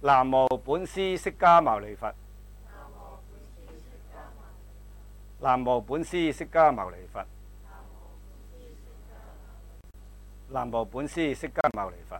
南無本師釋迦牟尼佛。南無本師釋迦牟尼佛。南無本師釋迦牟尼佛。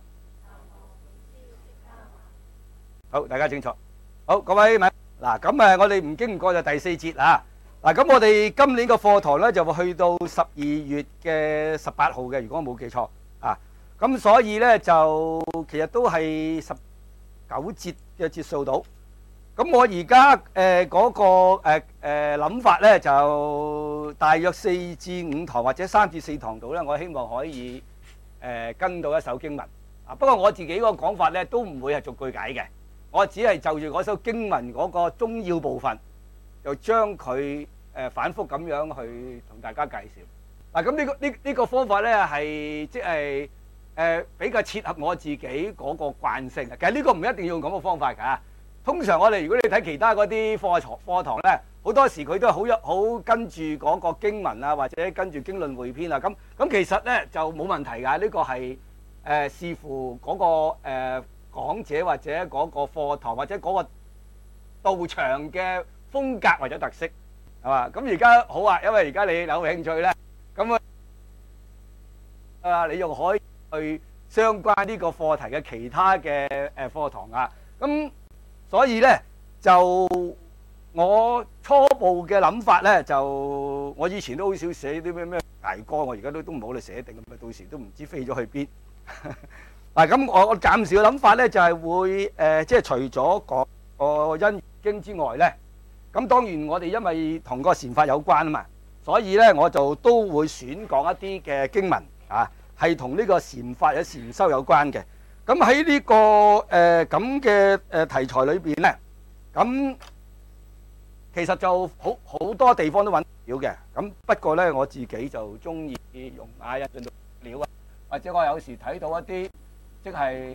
好，大家清楚。好，各位嗱，咁我哋唔經唔過就第4節啊。嗱，咁我哋今年個課堂咧就會去到12月嘅18號嘅，如果我冇記錯啊。咁所以咧就其實都係19節嘅節數到。咁我而家嗰個諗法咧就大約4至5堂或者3至4堂度咧，我希望可以跟到一首經文啊。不過我自己個講法咧都唔會係逐句解嘅，我只係就住嗰首經文嗰個中要部分，就將佢反覆咁樣去同大家介紹。嗱，咁呢個方法咧係即係比較切合我自己嗰個慣性嘅。其實呢個唔一定要用咁嘅方法㗎。通常我哋如果你睇其他嗰啲課堂咧，好多時佢都係好跟住嗰個經文啊，或者跟住經論匯編啊。咁其實咧就冇問題㗎。呢個係視乎嗰個講者或者嗰個課堂或者嗰個道場嘅風格或者特色，係嘛？咁而家好啊，因為而家你有興趣咧，咁你又可以去相關呢個課題嘅其他嘅課堂啊。咁所以咧就我初步嘅諗法咧，就我以前都好少寫啲咩大綱，我而家都唔好嚟寫定，咁啊到時都唔知飛咗去邊。嗱，咁我暫時嘅諗法咧就係會即係除咗講個因緣經之外咧，咁當然我哋因為同個禪法有關啊嘛，所以咧我就都會選講一啲嘅經文啊，係同呢個禪法或者禪修有關嘅。咁喺呢個咁嘅題材裏邊咧，咁其實就好多地方都揾料嘅。咁不過咧我自己就中意用引進料啊，或者我有時睇到一啲即係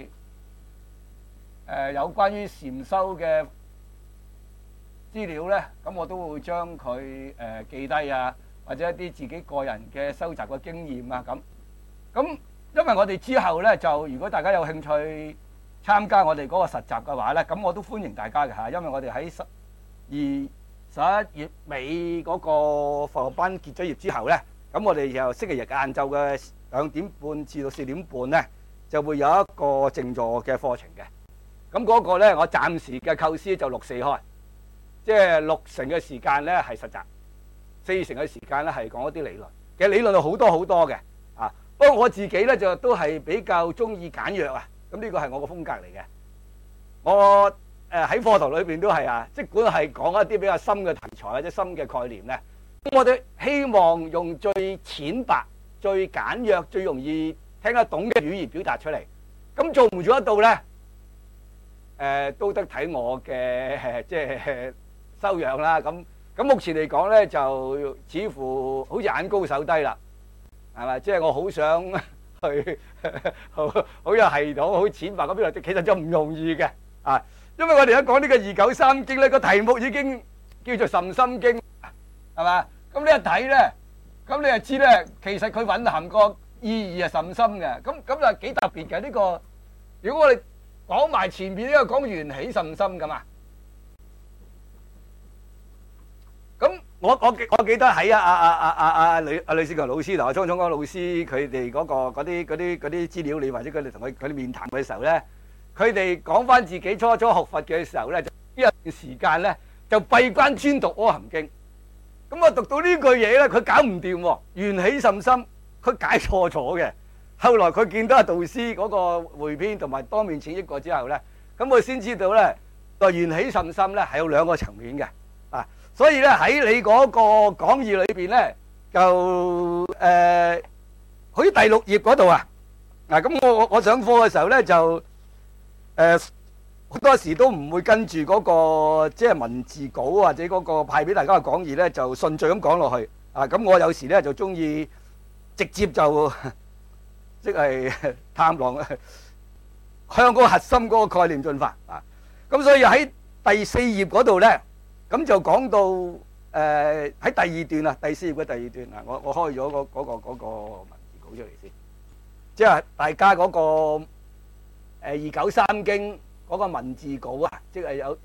有關於禪修嘅資料咧，咁我都會將佢記低啊，或者一啲自己個人嘅收集嘅經驗啊咁。因為我哋之後咧，就如果大家有興趣參加我哋嗰個實習嘅話咧，咁我都歡迎大家嘅嚇。因為我哋喺11月尾嗰個課班結咗業之後咧，咁我哋又星期日晏晝嘅2點半至到4點半咧，就會有一個靜坐嘅課程嘅。咁嗰個咧，我暫時嘅構思就6-4開，即係60%嘅時間咧係實習，40%嘅時間咧係講一啲理論。其實理論有好多嘅啊。不過我自己咧就都係比較中意簡約啊，咁呢個係我個風格嚟嘅。我喺課堂裏邊都係啊，即管係講一啲比較深嘅題材或者深嘅概念咧，咁我哋希望用最淺白、最簡約、最容易聽得懂嘅語言表達出嚟。咁做唔做得到咧？都得睇我嘅即係修養啦。咁目前嚟講咧，就似乎好似眼高手低啦。係咪？即係我好想去好有系統、好淺白嗰邊嚟，其實就唔容易嘅啊！因為我哋而家講呢個293經咧，個題目已經叫做甚深經，係嘛？咁你一睇咧，咁你就知咧，其實佢蘊含個意義係甚深嘅。咁就幾特別嘅呢個。如果我哋講埋前面呢個講緣起甚深㗎嘛。咁我記得喺呂士強老師同阿莊聰光老師佢哋嗰啲資料，你或者佢哋同佢哋面談嘅時候咧，佢哋講翻自己初學佛嘅時候咧，就呢一段時間咧就閉關專讀《阿含經》。咁我讀到呢句嘢咧，佢搞唔掂喎，緣起甚深，佢解錯咗嘅。後來佢見到阿導師嗰個匯編同埋當面請益過之後咧，咁佢先知道咧，個緣起甚深咧係有2個層面嘅啊。所以咧喺你嗰個講義裏邊咧，就好似第6頁嗰度啊。嗱，咁我上課嘅時候咧，就好多時都唔會跟住嗰個即係文字稿或者嗰個派俾大家嘅講義咧，就順序咁講落去啊。咁我有時咧就中意直接就即係探囊向嗰個核心嗰個概念進發啊。咁所以喺第4頁嗰度咧。咁就講到喺第2段啊，第4頁嘅第2段啊，我開咗嗰個文字稿出嚟先，即係大家嗰個293經嗰個文字稿啊，即係有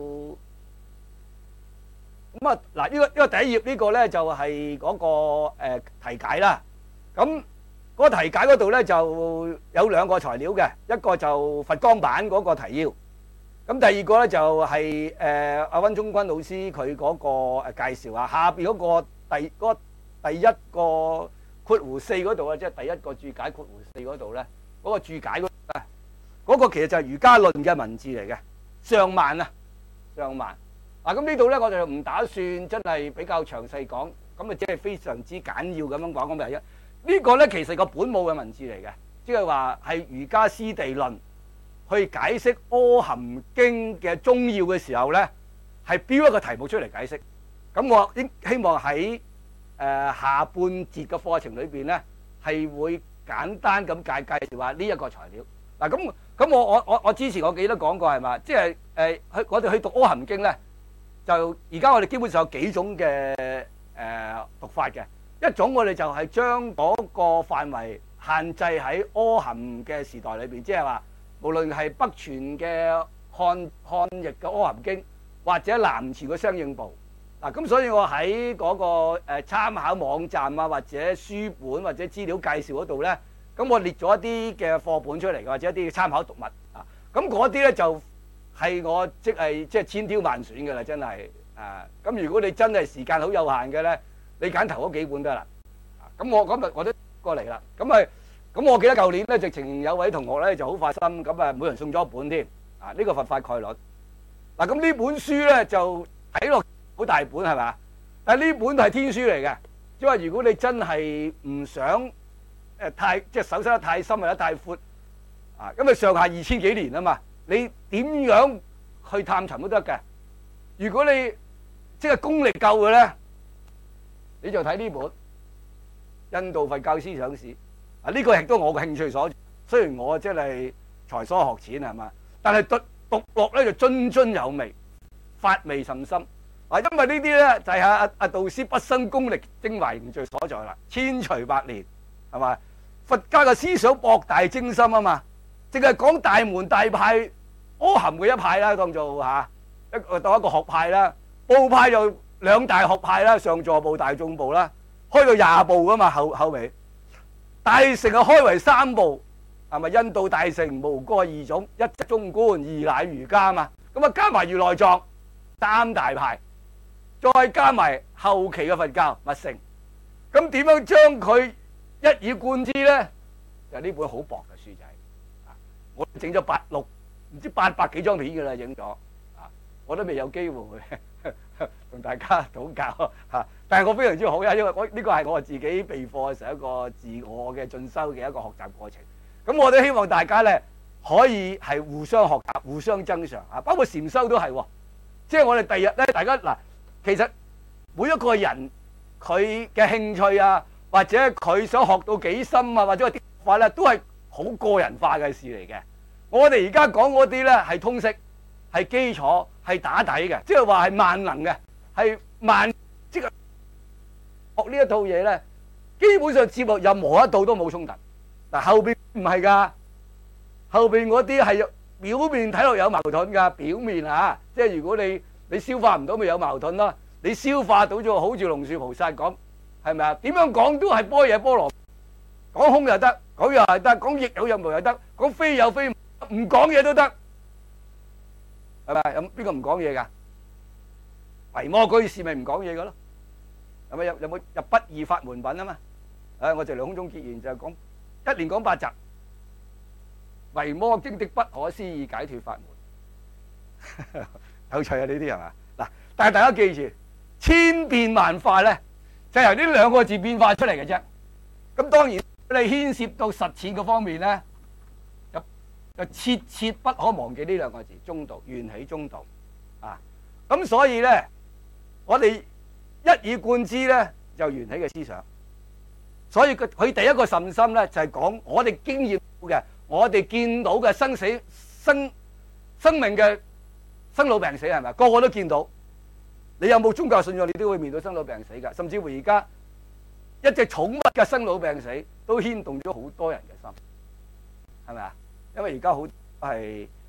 咁啊嗱，呢個第一頁呢個咧就係嗰個題解啦。咁嗰個題解嗰度咧就有兩個材料嘅，一個就佛光版嗰個提要，咁第二個咧就係阿溫忠軍老師佢嗰個介紹啊，下邊嗰個第一個括弧四嗰度啊，即係第一個注解括弧四嗰度咧，嗰個注解嗰個其實就係瑜伽論嘅文字嚟嘅，上萬啊，上萬。咁呢度咧我就唔打算真係比較詳細講，咁啊即係非常之簡要咁樣講。咁第一呢個咧其實個本母嘅文字嚟嘅，即係話係瑜伽師地論去解釋阿含經嘅宗要嘅時候咧，係標一個題目出嚟解釋。咁我希望喺下半節嘅課程裏邊咧，係會簡單咁介紹下呢一個材料。嗱咁我之前我記得講過係嘛，即係我哋去讀阿含經咧。就而家我哋基本上有幾種嘅讀法嘅，一種我哋就係將嗰個範圍限制喺阿含嘅時代裏邊，即係話無論係北傳嘅漢譯嘅阿含經，或者南朝嘅相應部。咁所以我喺嗰個參考網站啊，或者書本或者資料介紹嗰度咧，咁我列咗一啲嘅課本出嚟，或者一啲嘅參考讀物啊，咁嗰啲咧就係我即係千挑萬選嘅啦，真係咁如果你真係時間好有限嘅咧，你揀頭嗰幾本得啦。咁我今日我都過嚟啦。咁我記得舊年咧，直情有位同學咧就好發心，咁每人送咗一本添。呢個佛法概論。咁呢本書咧就睇落好大本係嘛？但係呢本係天書嚟嘅，即係話如果你真係唔想即係手收得太深或者太闊因為上下2000幾年啊嘛。你點樣去探尋都得嘅。如果你即係功力夠嘅咧，你就睇呢本《印度佛教思想史》呢個亦都我嘅興趣所在。雖然我真係才疏學淺係嘛，但係讀落咧就津津有味，法味甚深。因為呢啲咧就係阿導師畢生功力精華凝聚所在啦，千錘百煉係嘛。佛家嘅思想博大精深啊嘛。淨係講大門大派阿含嘅一派啦，當做當一個學派啦。部派就兩大學派啦，上座部、大眾部啦，開到20部噶嘛。後尾大乘係開為3部，係咪？印度大乘無過2種，一則中觀，二乃瑜伽嘛。咁加埋如來藏3大派，再加埋後期嘅佛教密乘。咁點樣將佢一以貫之咧？就呢本好薄嘅書仔。我整咗唔知800幾張片㗎啦，影咗我都未有機會同大家討教但係我非常之好，因為呢個係我自己備課嘅時候一個自我嘅進修嘅一個學習過程。咁我都希望大家咧可以係互相學習、互相增長包括禪修都係即係我哋第日咧，大家其實每一個人佢嘅興趣啊，或者佢想學到幾深啊，或者個啲法咧，都係好個人化嘅事嚟嘅。我哋而家講嗰啲咧係通識、係基礎、係打底嘅，即係話係萬能嘅，係即係學呢一套嘢咧，基本上接落任何一度都冇衝突。後邊唔係㗎，後邊嗰啲係表面睇落有矛盾㗎，表面即係如果你消化唔到，咪有矛盾咯。你消化到咗，好似龍樹菩薩講，係咪啊？點樣講都係般若波羅，講空又得，講有又得，講亦有亦無又得，講非有非無。唔講嘢都得，係咪？有邊個唔講嘢噶？維摩居士咪唔講嘢噶咯？係咪有冇入不二法門品啊嘛？我就空中結緣就係講一連講8集，維摩經的不可思議解脫法門，有趣啊！呢啲係嘛？嗱，但係大家記住，千變萬化咧，就係由呢2個字變化出嚟嘅啫。咁當然你牽涉到實踐嘅方面咧。就切不可忘記呢2個字，中道，緣起中道咁所以咧，我哋一以貫之咧，就緣起嘅思想。所以佢第一個甚深咧，就係講我哋經驗嘅，我哋見到嘅生命嘅生老病死係咪？個個都見到。你有冇宗教信仰，你都會面對生老病死㗎。甚至乎而家一隻寵物嘅生老病死，都牽動咗好多人嘅心，係咪啊？因為而家好係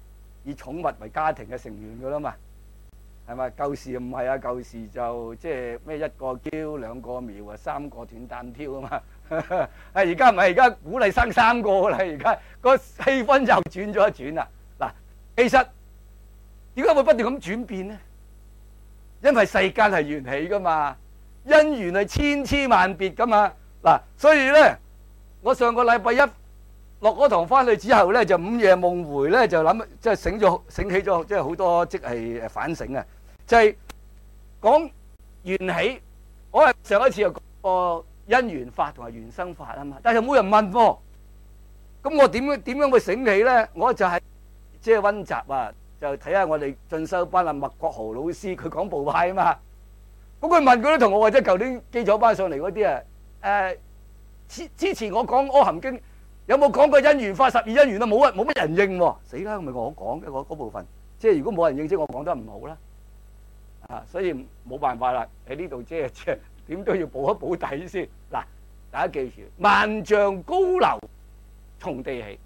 以寵物為家庭嘅成員噶啦嘛，係咪？舊時唔係啊，舊時就即係咩一個嬌兩個苗啊，三個斷擔挑啊嘛。而家唔係，而家鼓勵生三個啦，而家個氣氛又轉咗一轉啦。嗱，其實點解會不斷咁轉變呢？因為世間係緣起噶嘛，因緣係千差萬別噶嘛。嗱，所以咧，我上個禮拜一落嗰堂翻去之後咧，就午夜夢回咧，就諗即係醒起咗，即係好多即係反省啊，就係講緣起。我係上一次又講過因緣法同埋緣生法啊嘛，但係冇人問喎。咁我點樣會醒起咧？我就係即係溫習啊，就睇下我哋進修班啊麥國豪老師佢講部派啊嘛。咁佢問嗰啲同學或者舊年基礎班上嚟嗰啲啊，之前我講《阿含經》有冇講過因緣法、十二因緣啊？冇乜人應喎，死啦！咪我講嘅嗰部分，即係如果冇人應，即係我講得唔好啦。啊，所以冇辦法啦，喺呢度即係點都要補一補底先。嗱，大家記住，萬丈高樓從地起。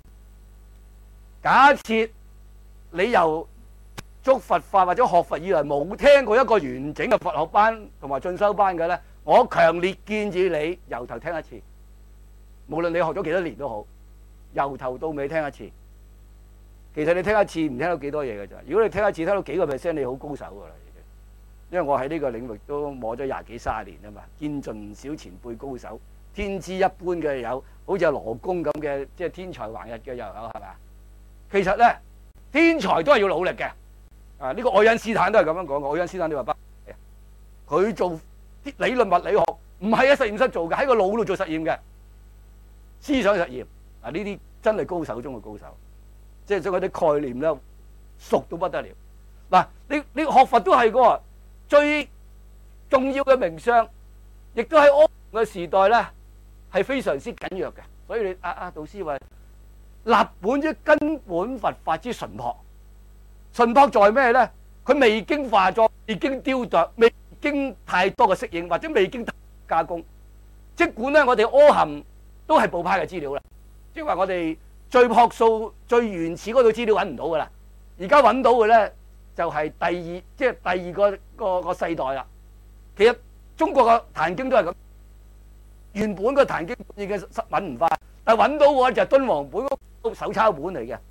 假設你由捉佛法或者學佛以來冇聽過一個完整嘅佛學班同埋進修班嘅咧，我強烈建議你由頭聽一次。無論你學咗幾多年都好，由頭到尾聽一次。其實你聽一次唔聽到幾多嘢嘅咋？如果你聽一次聽到幾個 %，你好高手噶啦。因為我喺呢個領域都摸咗20幾30年啊嘛，見盡唔少前輩高手，天資一般嘅有，好似阿羅公咁嘅，即係天才橫溢嘅又有，係咪？其實咧，天才都係要努力嘅。啊，呢個愛因斯坦都係咁樣講嘅。愛因斯坦你話不？佢做啲理論物理學唔係喺實驗室做嘅，喺個腦度做實驗嘅思想實驗。啊，呢啲真係高手中嘅高手，即係將嗰啲概念咧熟到不得了。嗱，你學佛都係個最重要嘅名相，亦都喺阿含嘅時代咧係非常之緊要嘅。所以你導師話立本於根本佛法之純樸，純樸在咩咧？佢未經化作，未經雕琢，未經太多嘅適應，或者未經加工。即管咧，我哋阿含都係部派嘅資料啦，即係話我哋最樸素、最原始嗰度資料揾唔到噶啦。而家揾到嘅咧就係第二個世代啦。其實中國嘅壇經都係咁，原本個壇經已經揾唔翻，但係揾到嘅就係敦煌本嗰手抄本嚟嘅。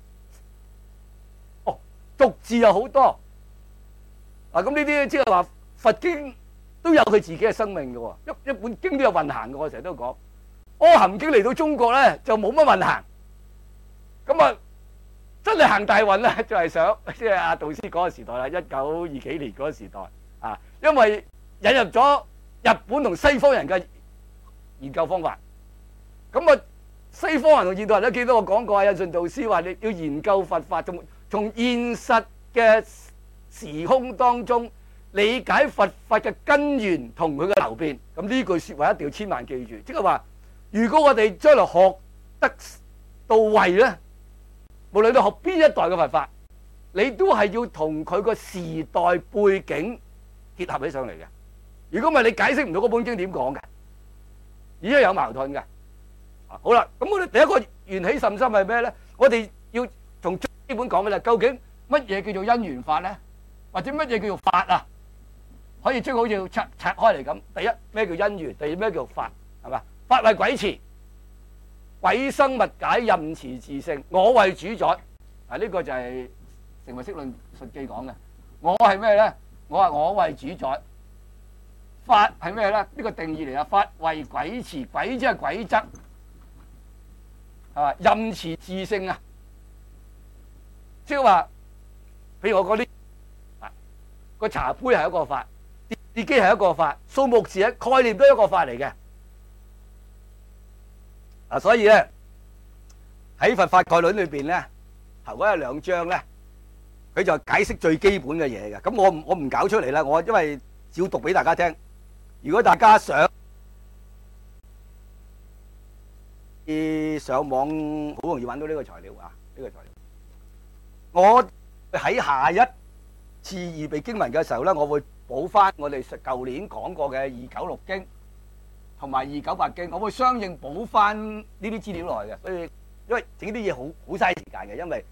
逐字有好多嗱，咁呢啲即係話佛經都有佢自己嘅生命嘅喎，一本經都有運行嘅。我成日都講阿含經嚟到中國咧就冇乜運行，咁啊真係行大運咧就係想即係阿導師嗰個時代啦，1920幾年嗰個時代啊，因為引入咗日本同西方人嘅研究方法，咁啊西方人同現代人都記得我講過啊，印順導師話你要研究佛法，從現實嘅時空當中理解佛法嘅根源同佢嘅流變。咁呢句説話一定要千萬記住，即係話如果我哋將來學得到位咧，無論你學邊一代嘅佛法，你都係要同佢個時代背景結合起上嚟嘅。如果唔係，你解釋唔到嗰本經點講嘅，而家有矛盾嘅。好啦，咁我哋第一個緣起甚深係咩咧？我哋要從基本講嘅啦，究竟乜嘢叫做因緣法咧？或者乜嘢叫做法啊？可以將好似拆開嚟咁。第一咩叫因緣？第二咩叫法？係嘛？法為軌持，軌生物解，任持自性，我為主宰。啊，呢個就係成唯識論述記講嘅。我係咩咧？我話我為主宰。法係咩咧？呢個定義嚟啊！法為軌持，軌即係軌則，係嘛？任持自性啊！即係話，譬如我講啲個茶杯係一個法，電視機係一個法，數目字嘅概念都係一個法嚟嘅。啊，所以咧喺佛法概論裏邊咧，頭嗰2章咧，佢就解釋最基本嘅嘢嘅。咁我唔搞出嚟啦，我因為照讀俾大家聽。如果大家想上網，好容易揾到呢個材料啊，呢個材料。我喺下一次預備經文嘅時候咧，我會補翻我哋舊年講過嘅296經同埋298經，我會相應補翻呢啲資料落嚟嘅。所以因為整啲嘢好嘥時間嘅，因為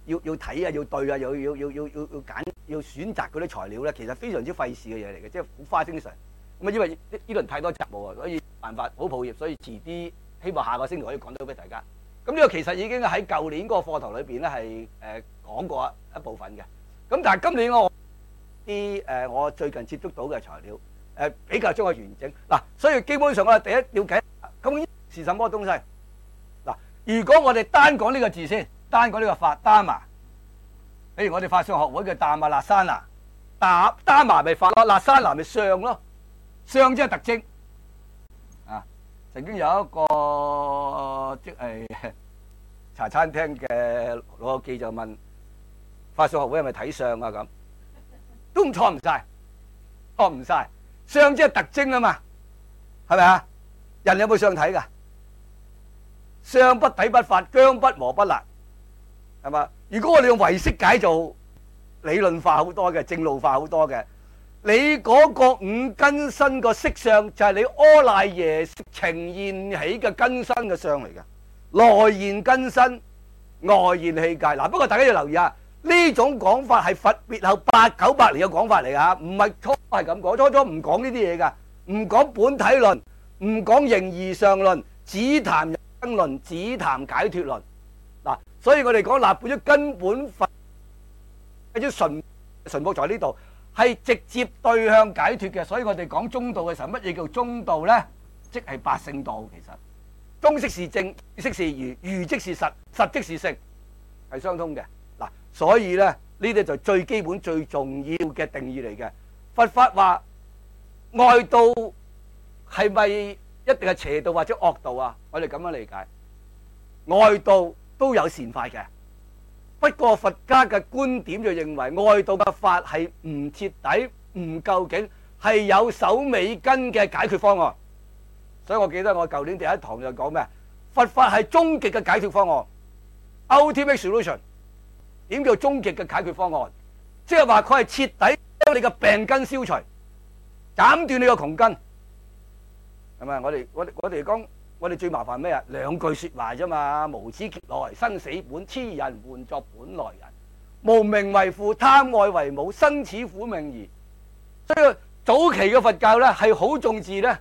要睇啊，要對啊，要揀，要選擇嗰啲材料咧，其實非常之費事嘅嘢嚟嘅，即係好花精神。咁啊，因為呢輪太多雜務啊，所以冇辦法好抱歉，所以遲啲希望下個星期可以講到俾大家。咁呢個其實已經喺舊年嗰個課堂裏邊咧係講過一部分嘅。咁但係今年我最近接觸到嘅材料比較將佢完整嗱，所以基本上我哋第一了解究竟是什麼東西嗱。如果我哋單講呢個字先，單講呢個法丹麻，比如我哋法相學會嘅達馬納山拿，丹麻咪法咯，納山拿咪相咯，相即係特徵啊。曾經有一個即係茶餐廳嘅老友記就問法相學會係咪睇相啊？咁都錯唔晒，錯唔晒。相即係特徵啊嘛，係咪啊？人有冇相睇噶？相不體不發，薑不和不辣，係嘛？如果我哋用唯識解做理論化好多嘅，正路化好多嘅，你嗰個五根身個色相就係你阿賴耶呈現起嘅根身嘅相嚟嘅，內現根身，外現器界。嗱，不過大家要留意啊，呢種講法係佛滅後800-900年嘅講法嚟噶，唔係初係咁講，初唔講呢啲嘢噶，唔講本體論，唔講形而上論，只談人生論，只談解脫論。嗱，所以我哋講立本咗根本佛，啲純朴在呢度係直接對向解脫嘅。所以我哋講中道嘅時候，乜嘢叫中道咧？即係八聖道。其實中式是正，式是愚，愚即是實，實即是聖，係相通嘅。嗱，所以咧呢啲就最基本最重要嘅定義嚟嘅。佛法話外道係咪一定係邪道或者惡道啊？我哋咁樣理解，外道都有善法嘅。不過佛家嘅觀點就認為外道嘅法係唔徹底、唔究竟，係有首尾根嘅解決方案。所以我記得我舊年第一堂就講咩？佛法係終極嘅解決方案 ，ultimate solution。點叫終極嘅解決方案？即係話佢係徹底將你嘅病根消除，斬斷你個窮根，係咪？我哋講，我哋最麻煩咩啊？兩句說話啫嘛，無始劫來生死本，痴人換作本來人，無明為父，貪愛為母，生此苦命兒。所以早期嘅佛教咧係好重視咧，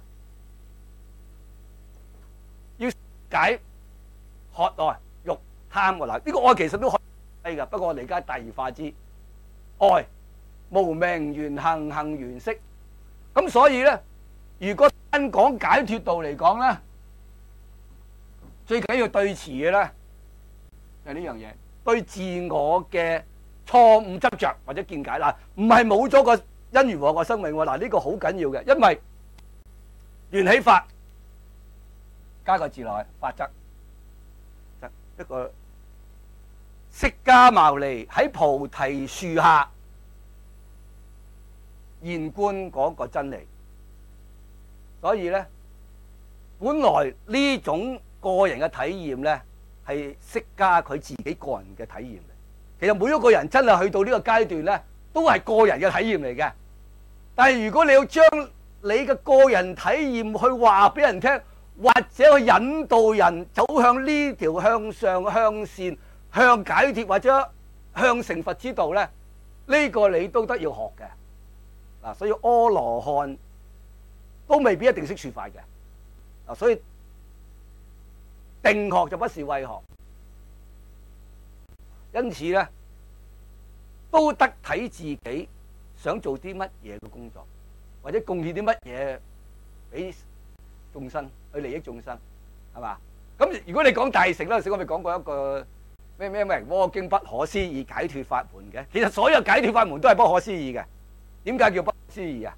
要解渴愛欲貪嘅。嗱，呢個愛其實都可以噶，不過我哋而家大而化之，愛無明緣行，行緣識。咁所以咧，如果單講解脫道嚟講咧，最緊要對治嘅咧就係呢樣嘢，對自我嘅錯誤執着或者見解。嗱，唔係冇咗個因緣和個生命喎。嗱，呢個好緊要嘅，因為緣起法加個字落去，法則一個釋迦牟尼喺菩提樹下現觀嗰個真理。所以咧，本來呢種個人嘅體驗咧，係釋迦佢自己個人嘅體驗嚟。其實每一個人真係去到呢個階段咧，都係個人嘅體驗嚟嘅。但係如果你要將你嘅個人體驗去話俾人聽，或者去引導人走向呢條向上、向善、向解脫或者向成佛之道咧，呢個你都得要學嘅。嗱，所以阿羅漢都未必一定識說法嘅。嗱，所以定學就不是慧學，因此咧都得睇自己想做啲乜嘢嘅工作，或者貢獻啲乜嘢俾眾生去利益眾生，係嘛？咁如果你講大乘嗰陣時，我咪講過一個咩蝸經不可思議解脫法門嘅。其實所有解脫法門都係不可思議嘅。點解叫不可思議啊？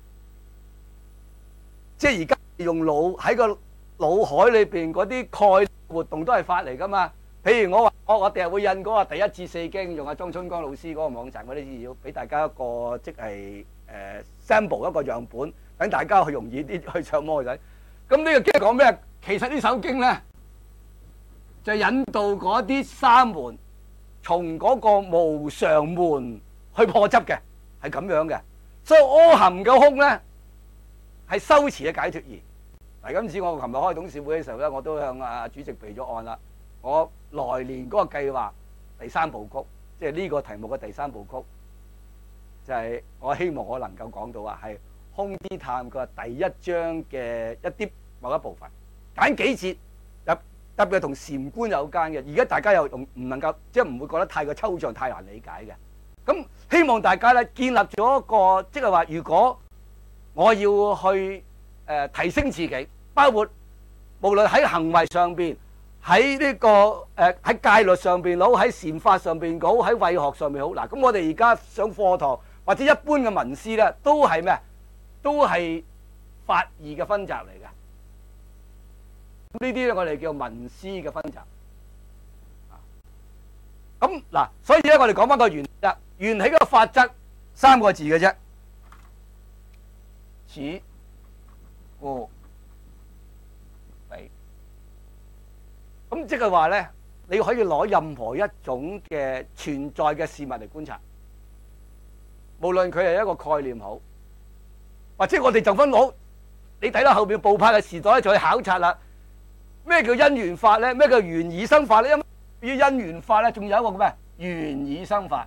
即係而家用腦喺個腦海裏邊嗰啲概念活動都係法嚟噶嘛？譬如我話我第日會印嗰個第一至四經，用阿莊春江老師嗰個網站嗰啲資料，俾大家一個即係sample 一個樣本，等大家去容易啲去揣摩仔。咁呢個經講咩？其實呢首經咧就引導嗰啲沙門從嗰個無常門去破執嘅，係咁樣嘅。所以阿含嘅空咧係修持嘅解脫義。嗱，今次我琴日開董事會嘅時候咧，我都向主席備咗案啦。我來年嗰個計劃第3部曲即係呢個題目嘅第三部曲，就係我希望我能夠講到啊，係《空之探》嘅第一章嘅一啲某一部分，揀幾節特別係同禪觀有關嘅。而家大家又唔能夠即係唔會覺得太過抽象、太難理解嘅。咁希望大家咧建立咗一個，即係話如果我要去提升自己，包括無論喺行為上邊，喺呢個喺戒律上邊好，喺禪法上邊好，喺慧學上面好。嗱，咁我哋而家上課堂或者一般嘅文師咧，都係咩？都係法義嘅分集嚟嘅。呢啲咧我哋叫文師嘅分集。咁嗱，所以咧我哋講翻個原則，緣起嘅法則三個字嘅啫，此故彼。咁即係話咧，你可以攞任何一種嘅存在嘅事物嚟觀察，無論佢係一個概念好，或者我哋就分攞，你睇到後邊部派嘅時代咧，就去考察啦。咩叫因緣法咧？咩叫緣已生法咧？因為因緣法咧，仲有一個叫咩？緣已生法。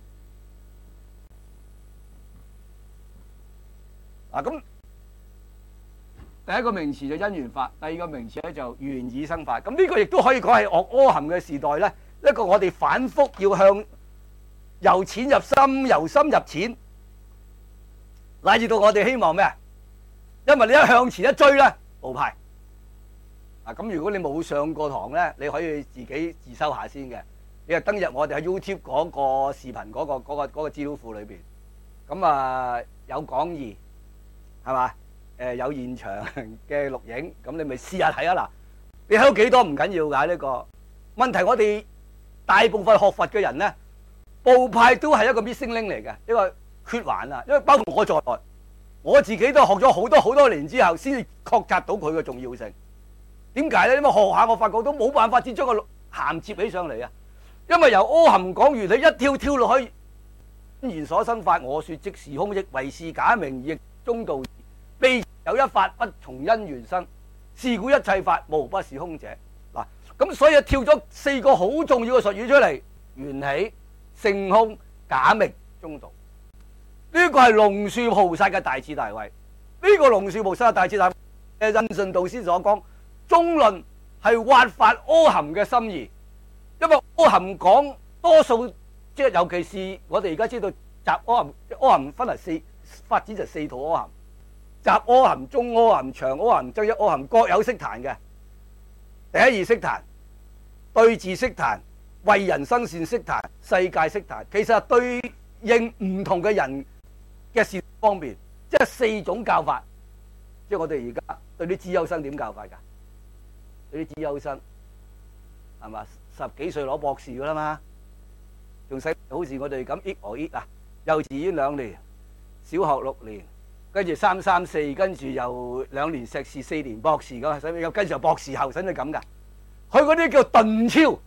嗱，咁第一個名詞就因緣法，第二個名詞咧就緣已生法。咁呢個亦都可以講係阿含嘅時代咧，一個我哋反覆要向由淺入深，由深入淺，乃至到我哋希望咩啊？因為你一向前一追咧，部派。咁如果你冇上過堂咧，你可以自己自修下先嘅。你就登入我哋喺 YouTube 嗰個視頻嗰個資料庫裏邊，咁啊有講義係嘛？有現場嘅錄影，咁你咪試下睇啊！嗱，你睇到幾多唔緊要㗎呢個問題。我哋大部分學佛嘅人咧，部派都係一個 missing link 嚟嘅，一個缺環啊！因為包括我在內，我自己都學咗好多年之後，先至覺察到佢嘅重要性。點解咧？因為學下我發覺都冇辦法先將個銜接起上嚟啊！因為由阿含講完，你一跳落去因緣所生法，我說即是空，亦為是假名，亦中道義。悲有一法不從因緣生，是故一切法無不是空者。嗱，咁所以跳咗四個好重要嘅術語出嚟：緣起、性空、假名、中道。呢個係龍樹菩薩嘅大智大慧。呢個龍樹菩薩嘅大智大慧，印順導師所講。中論係挖發阿含嘅心意，因為阿含講多數，即係尤其是我哋而家知道集阿含分為四發展，就四套阿含：集阿含、中阿含、長阿含、增一阿含，各有悉檀嘅。第一義悉檀、對治悉檀、為人生善悉檀、世界悉檀，其實係對應唔同嘅人嘅事方面，即係四種教法。即係我哋而家對啲資優生點教法㗎？啲資優生係嘛？10幾歲攞博士噶啦嘛，仲使好似我哋咁啊！幼稚園2年，小學6年，跟住3、3、4，跟住又2年碩士4年博士咁，使唔使跟住又博士後，使唔使咁噶？佢嗰啲叫頓超。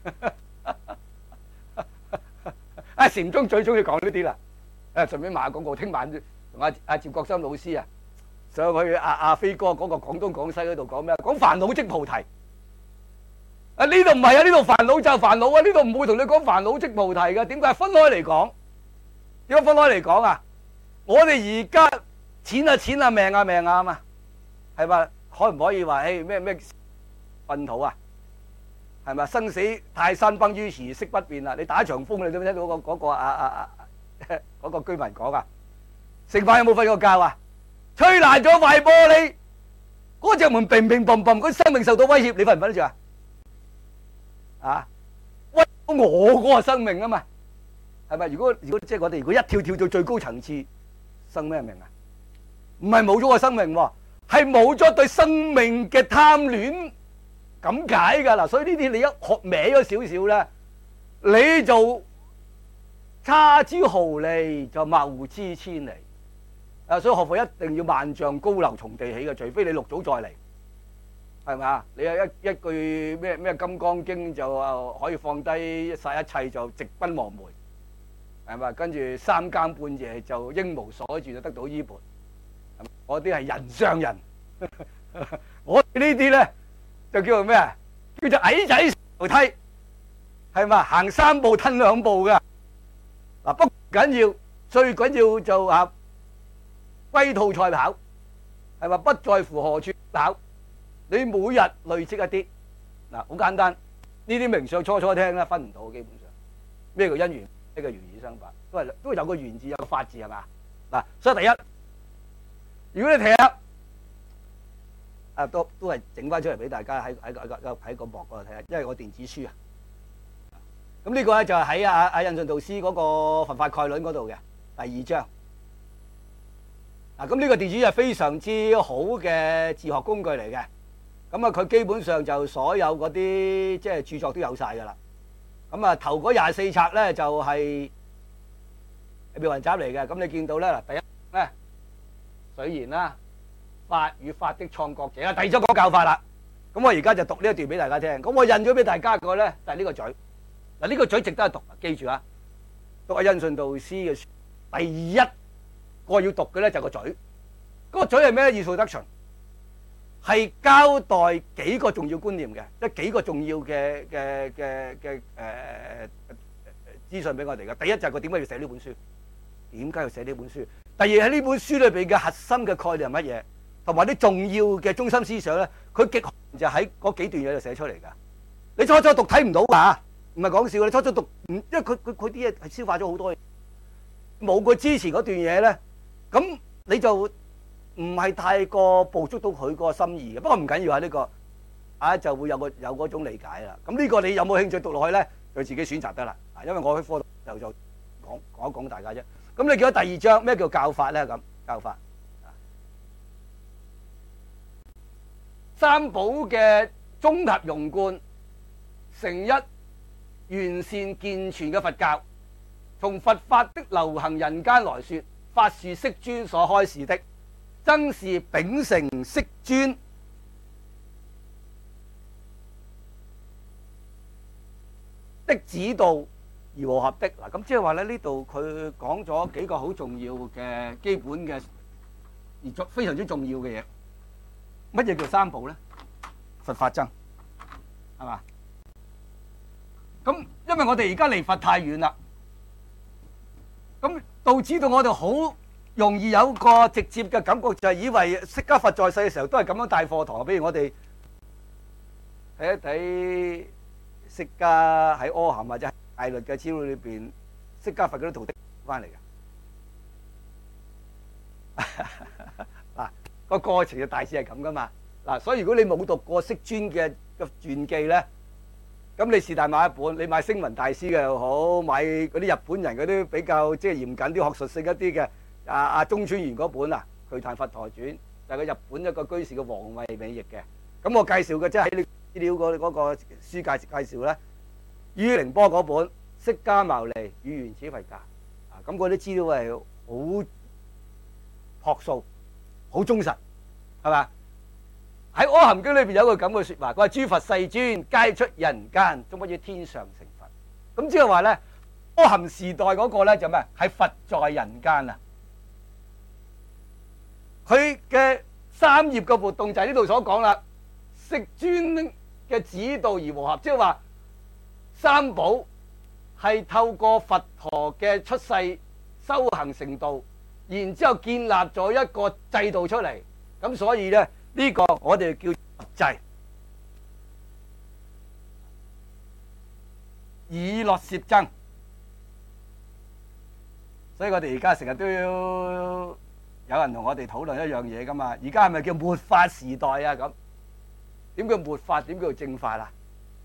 禪宗最中意講呢啲啦。順便賣下廣告，聽晚同阿趙國深老師啊。上去阿飛哥嗰個廣東廣西嗰度講咩？講煩惱即菩提。呢度唔係啊，呢度煩惱就煩惱啊，呢度唔會同你講煩惱即菩提嘅。點解分開嚟講？點解分開嚟講啊？我哋而家錢啊錢啊，命啊命啊嘛，係咪？可唔可以話咩糞土啊？係咪生死泰山崩於前色不變啊？你打一場風，你都聽到嗰個居民講啊？食飯有冇瞓過覺啊？吹爛咗塊玻璃，嗰隻門乒乒乓乓，嗰生命受到威脅，你瞓唔瞓得住啊？啊，威脅我嗰個生命啊嘛，係咪？如果即係我哋如果一跳到最高層次，生咩命啊？唔係冇咗個生命喎，係冇咗對生命嘅貪戀咁解噶嗱。所以呢啲你一學歪咗少少咧，你就差之毫厘就謬之千里。所以學佛一定要萬丈高樓從地起嘅，除非你六祖再嚟，係咪啊？你有一句咩金剛經就可以放低晒一切就直奔黃梅，係咪？跟住3更半夜就應無所住就得到衣缽，嗰啲係人上人。我哋呢啲咧就叫做咩啊？叫做矮仔樓梯，係咪？行3步褪2步嘅。 嗱，不緊要，最緊要就龜兔賽跑，係咪？不在乎何處跑，你每日累積一啲。嗱，好簡單，呢啲冥想初聽咧分唔到，基本上咩叫因緣，咩叫緣起生法，都係有個緣字，有個法字，係嘛？嗱，所以第一，如果你睇下都係整翻出嚟俾大家喺個幕嗰度睇下，因為個電子書啊。咁呢個咧就係喺阿印順導師嗰個《佛法概論》嗰度嘅第2章。嗱，咁呢個電子書係非常之好嘅自學工具嚟嘅。咁啊，佢基本上就所有嗰啲即係著作都有晒噶啦。咁啊，頭嗰24冊咧就係妙雲集嚟嘅。咁你見到咧嗱，第一咧水言啦，法與法的創覺者啦，第二章講教法啦。咁我而家就讀呢一段俾大家聽。咁我印咗俾大家個咧就係呢個嘴。嗱，呢個嘴值得讀，記住啊！讀阿印順導師嘅書，第一個要讀嘅咧就係個嘴。嗰個嘴係咩？意數得循，係交代幾個重要觀念嘅，即係幾個重要嘅資訊俾我哋嘅。第一就係佢點解要寫呢本書？點解要寫呢本書？第二喺呢本書裏邊嘅核心嘅概念係乜嘢？同埋啲重要嘅中心思想咧，佢極就喺嗰幾段嘢度寫出嚟㗎。你初初讀睇唔到㗎。唔係講笑，你初初讀，因為佢啲嘢係消化咗好多嘢，冇佢之前嗰段嘢咧，咁你就唔係太過捕捉到佢個心意嘅。不過唔緊要啊，呢個就會有嗰種理解啦。咁呢個你有冇興趣讀落去咧？就自己選擇得啦。因為我喺課度就講一講大家啫。咁你見到第2章咩叫教法咧？咁教法三寶嘅綜合融貫成一完善健全嘅佛教，從佛法的流行人間來說，法是釋尊所開示的，僧是秉承釋尊的指導而和合的。嗱，咁即係話咧，呢度佢講咗幾個好重要嘅基本嘅而非常之重要嘅嘢。乜嘢叫三寶咧？佛法僧，係嘛？咁因為我哋而家離佛太遠啦，咁導致到我哋好容易有個直接嘅感覺，就係以為釋迦佛在世嘅時候都係咁樣帶課堂。比如我哋睇一睇釋迦喺阿含或者大律嘅資料裏邊，釋迦佛嗰啲徒弟翻嚟嘅。嗱，個過程就大致係咁噶嘛。嗱，所以如果你冇讀過釋尊嘅傳記咧，咁你是但買一本，你買星雲大師嘅又好，買嗰啲日本人嗰啲比較即係嚴謹啲學術性一啲嘅，阿中村元嗰本啊《瞿曇佛陀傳》，就係個日本一個居士嘅王慧美譯嘅。咁我介紹嘅即係喺資料嗰個書介紹咧，於寧波嗰本《釋迦牟尼與原始佛教》啊，咁嗰啲資料係好樸素、好忠實，係嘛？喺《阿含經》裏邊有一個咁嘅説話，佢話諸佛世尊皆出人間，終不於天上成佛。咁即係話咧，阿含時代嗰個咧就咩？係佛在人間啊！佢嘅三業嘅活動就係呢度所講啦，釋尊嘅指導而和合，即係話三寶係透過佛陀嘅出世修行成道，然之後建立咗一個制度出嚟。咁所以咧。呢個我哋叫佛制，以樂攝僧。所以我哋而家成日都要有人同我哋討論一樣嘢噶嘛。而家係咪叫末法時代啊？咁點叫末法？點叫正法啊？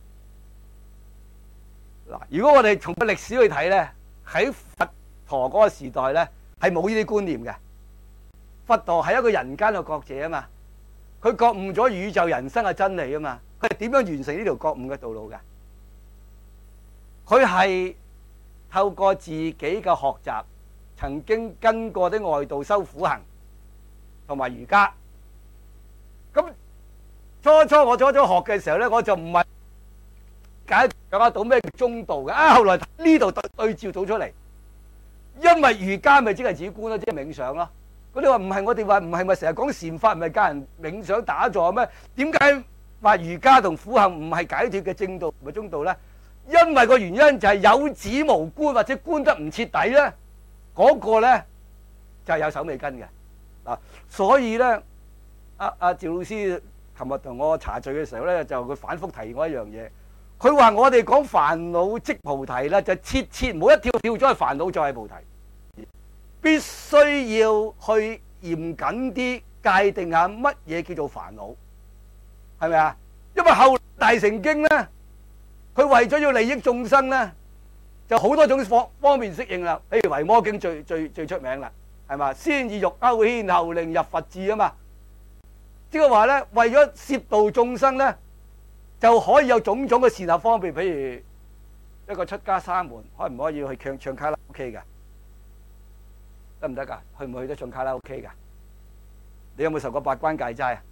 嗱，如果我哋從個歷史去睇咧，喺佛陀嗰個時代咧，係冇呢啲觀念嘅。佛陀係一個人間嘅覺者啊嘛。佢覺悟咗宇宙人生嘅真理啊嘛，佢係點樣完成呢條覺悟嘅道路嘅？佢係透過自己嘅學習，曾經跟過啲外道修苦行，同埋瑜伽。咁初我學嘅時候咧，我就唔係解到咩叫中道嘅。後來呢度對照到出嚟，因為瑜伽咪即係止觀咯，即係冥想咯。佢哋話唔係，我哋話唔係咪成日講禪法，唔係教人冥想打坐咩？點解話瑜伽同苦行唔係解脫嘅正道同埋中道咧？ 因為個原因就係有指無觀或者觀得唔徹底咧，嗰個咧就係有手尾跟嘅嗱。所以咧，阿趙老師琴日同我茶敘嘅時候咧，就佢反覆提我一樣嘢。佢話我哋講煩惱即菩提咧，就切唔好一跳咗去煩惱再係菩提，必須要去嚴謹啲界定下乜嘢叫做煩惱，係咪啊？因為後大乘經咧，佢為咗要利益眾生咧，就好多種方面適應啦。譬如維摩經最出名啦，係嘛？先以欲勾牽，後令入佛智啊嘛。即係話咧，為咗攝度眾生咧，就可以有種種嘅善巧方便。譬如一個出家沙門，可唔可以去唱卡拉 OK 㗎？得唔得㗎？去唔去得唱卡拉 OK 㗎？你有冇受過八關戒齋啊？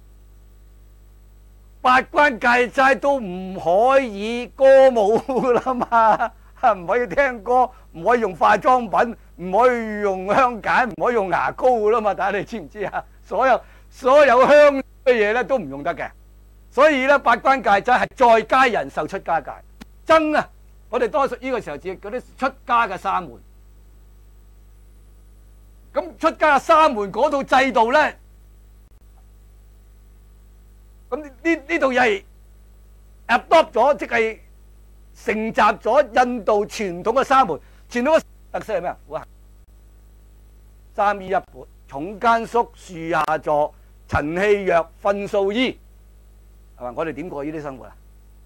八關戒齋都唔可以歌舞噶啦嘛，唔可以聽歌，唔可以用化妝品，唔可以用香梘，唔可以用牙膏噶啦嘛。大家你知唔知啊？所有香嘅嘢咧都唔用得嘅。所以咧，八關戒齋係在家人受出家戒。僧啊，我哋多數呢個時候指嗰啲出家嘅沙門。咁出家嘅沙門嗰套制度咧，咁呢度又係 adopt 咗，即係承襲咗印度傳統嘅沙門。傳統嘅特色係咩啊？苦行，三衣一缽，重間宿，樹下坐，塵氣藥，糞掃衣，係嘛？我哋點過呢啲生活啊？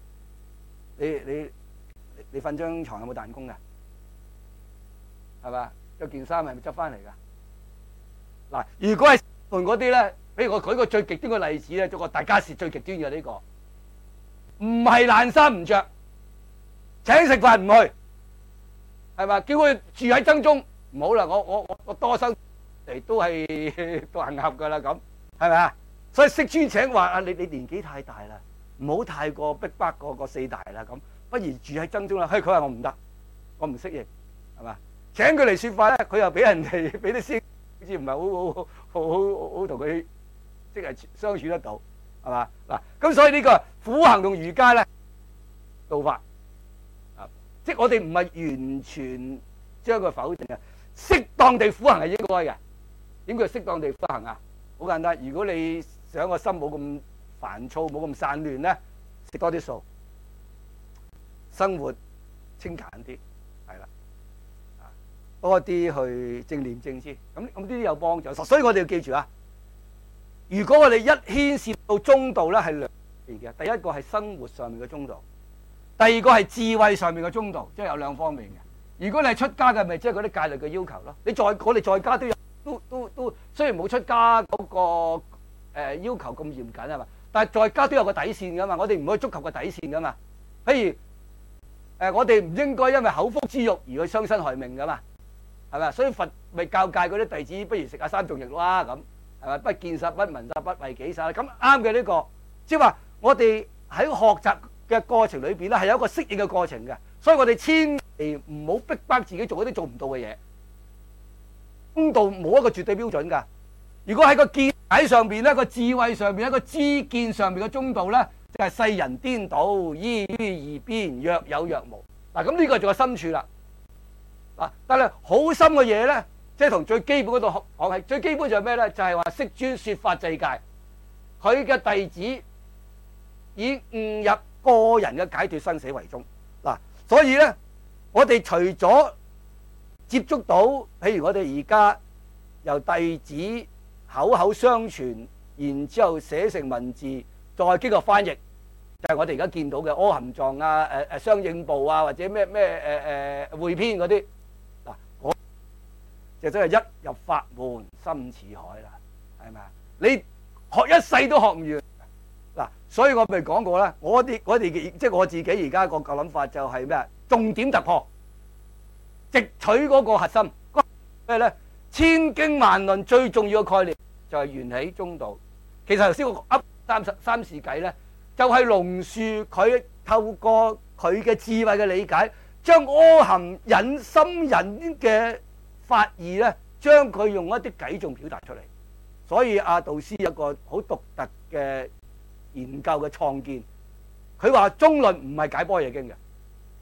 你瞓張床有冇彈弓㗎？係嘛？有件衫係咪執翻嚟㗎？嗱，如果係門嗰啲咧，比如我舉個最極端嘅例子咧，做個大家是最極端嘅呢個，唔係爛衫唔着，請食飯唔去，係嘛？叫佢住喺僧中，唔好啦，我多生嚟都係獨行俠噶啦，咁係咪啊？所以釋尊請話啊，你年紀太大啦，唔好太過逼迫嗰個四大啦，咁不如住喺僧中啦。佢話我唔得，我唔適應，係嘛？請佢嚟說法咧，佢又俾人哋俾啲師好似唔係好同佢即係相處得到，係嘛？嗱，咁所以呢個苦行同瑜伽咧道法啊，即係我哋唔係完全將佢否定嘅，適當地苦行係應該嘅。點叫適當地苦行啊？好簡單，如果你想個心冇咁煩躁，冇咁散亂咧，食多啲素，生活清簡啲，係啦。多啲去正念正知，咁呢啲有幫助。所以我哋要記住啊，如果我哋一牽涉到中道咧，係兩邊嘅。第一個係生活上面嘅中道，第二個係智慧上面嘅中道，即係有兩方面嘅。如果你係出家嘅，咪即係嗰啲戒律嘅要求咯。我哋在家都有，都雖然冇出家嗰個要求咁嚴謹係嘛，但係在家都有個底線噶嘛。我哋唔可以觸及個底線噶嘛。譬如我哋唔應該因為口腹之欲而去傷身害命噶嘛。係咪？所以佛咪教戒嗰啲弟子，不如食下三種肉啦，咁係咪？不見殺，不聞殺，不為己殺，咁啱嘅呢個。即係話我哋喺學習嘅過程裏邊咧，係有一個適應嘅過程嘅。所以我哋千祈唔好逼迫自己做一啲做唔到嘅嘢。中道冇一個絕對標準㗎。如果喺個見解上邊咧，個智慧上邊，一個知見上邊嘅中道咧，就係世人顛倒，依於二邊，若有若無。嗱，咁呢個就係深處啦。嗱，但係好深嘅嘢咧，即係同最基本嗰度講係最基本就係咩咧？就係話釋尊說法制戒，佢嘅弟子以悟入個人嘅解脫生死為宗。嗱，所以咧，我哋除咗接觸到，譬如我哋而家由弟子口口相傳，然之後寫成文字，再經過翻譯，就係我哋而家見到嘅阿含藏啊、相應部啊，或者咩匯編嗰啲。就真係一入法門深似海啦，係咪啊？你學一世都學唔完嗱，所以我咪講過啦。我哋即係我自己而家個諗法就係咩啊？重點突破，直取嗰個核心咩咧？千經萬論最重要嘅概念就係緣起中道。其實頭先我噏三事偈咧，就係龍樹佢透過佢嘅智慧嘅理解，將阿含引心引嘅法義咧，將佢用一啲偈頌表達出嚟，所以阿導師有個好獨特嘅研究嘅創建。佢話中論唔係解般若經嘅，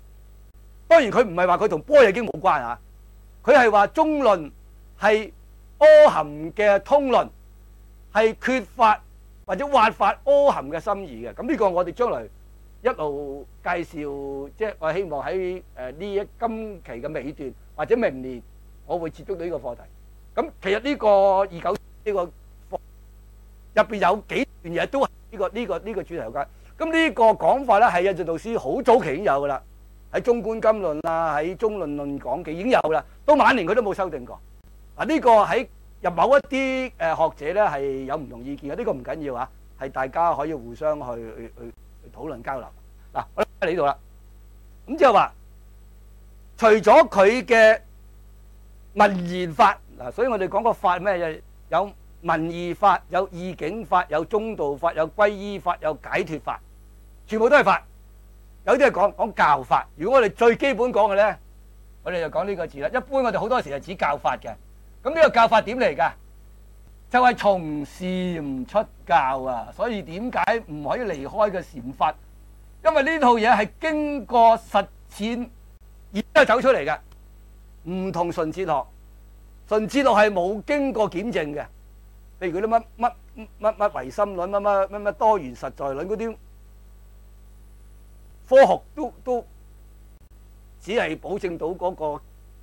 當然佢唔係話佢同般若經冇關啊，佢係話中論係阿含嘅通論，係缺乏或者挖發阿含嘅心意嘅。咁呢個我哋將來一路介紹，即係我希望喺今期嘅尾段或者明年，我會接觸到呢個課題。咁其實呢個29呢個課入邊有幾段嘢都係呢個主題有關。咁呢個講法咧係印順導師好早期已經有噶啦，喺中觀金論啊，喺中論論講記已經有啦，到晚年佢都冇修訂過。嗱，呢個喺入某一啲學者咧係有唔同意見嘅，呢個唔緊要啊，係大家可以互相去討論交流。嗱，我喺呢度啦，咁即係話除咗佢嘅文言法嗱，所以我哋講個法咩嘢？有文義法，有意境法，有中道法，有歸依法，有解脫法，全部都係法。有啲係講教法。如果我哋最基本講嘅咧，我哋就講呢個字啦。一般我哋好多時係指教法嘅。咁呢個教法點嚟㗎？就係從禪出教啊！所以點解唔可以離開嘅禪法？因為呢套嘢係經過實踐然之後走出嚟嘅，唔同純哲學。純哲學係冇經過檢證嘅，譬如嗰啲乜唯心論、乜多元實在論嗰啲，科學都只係保證到嗰個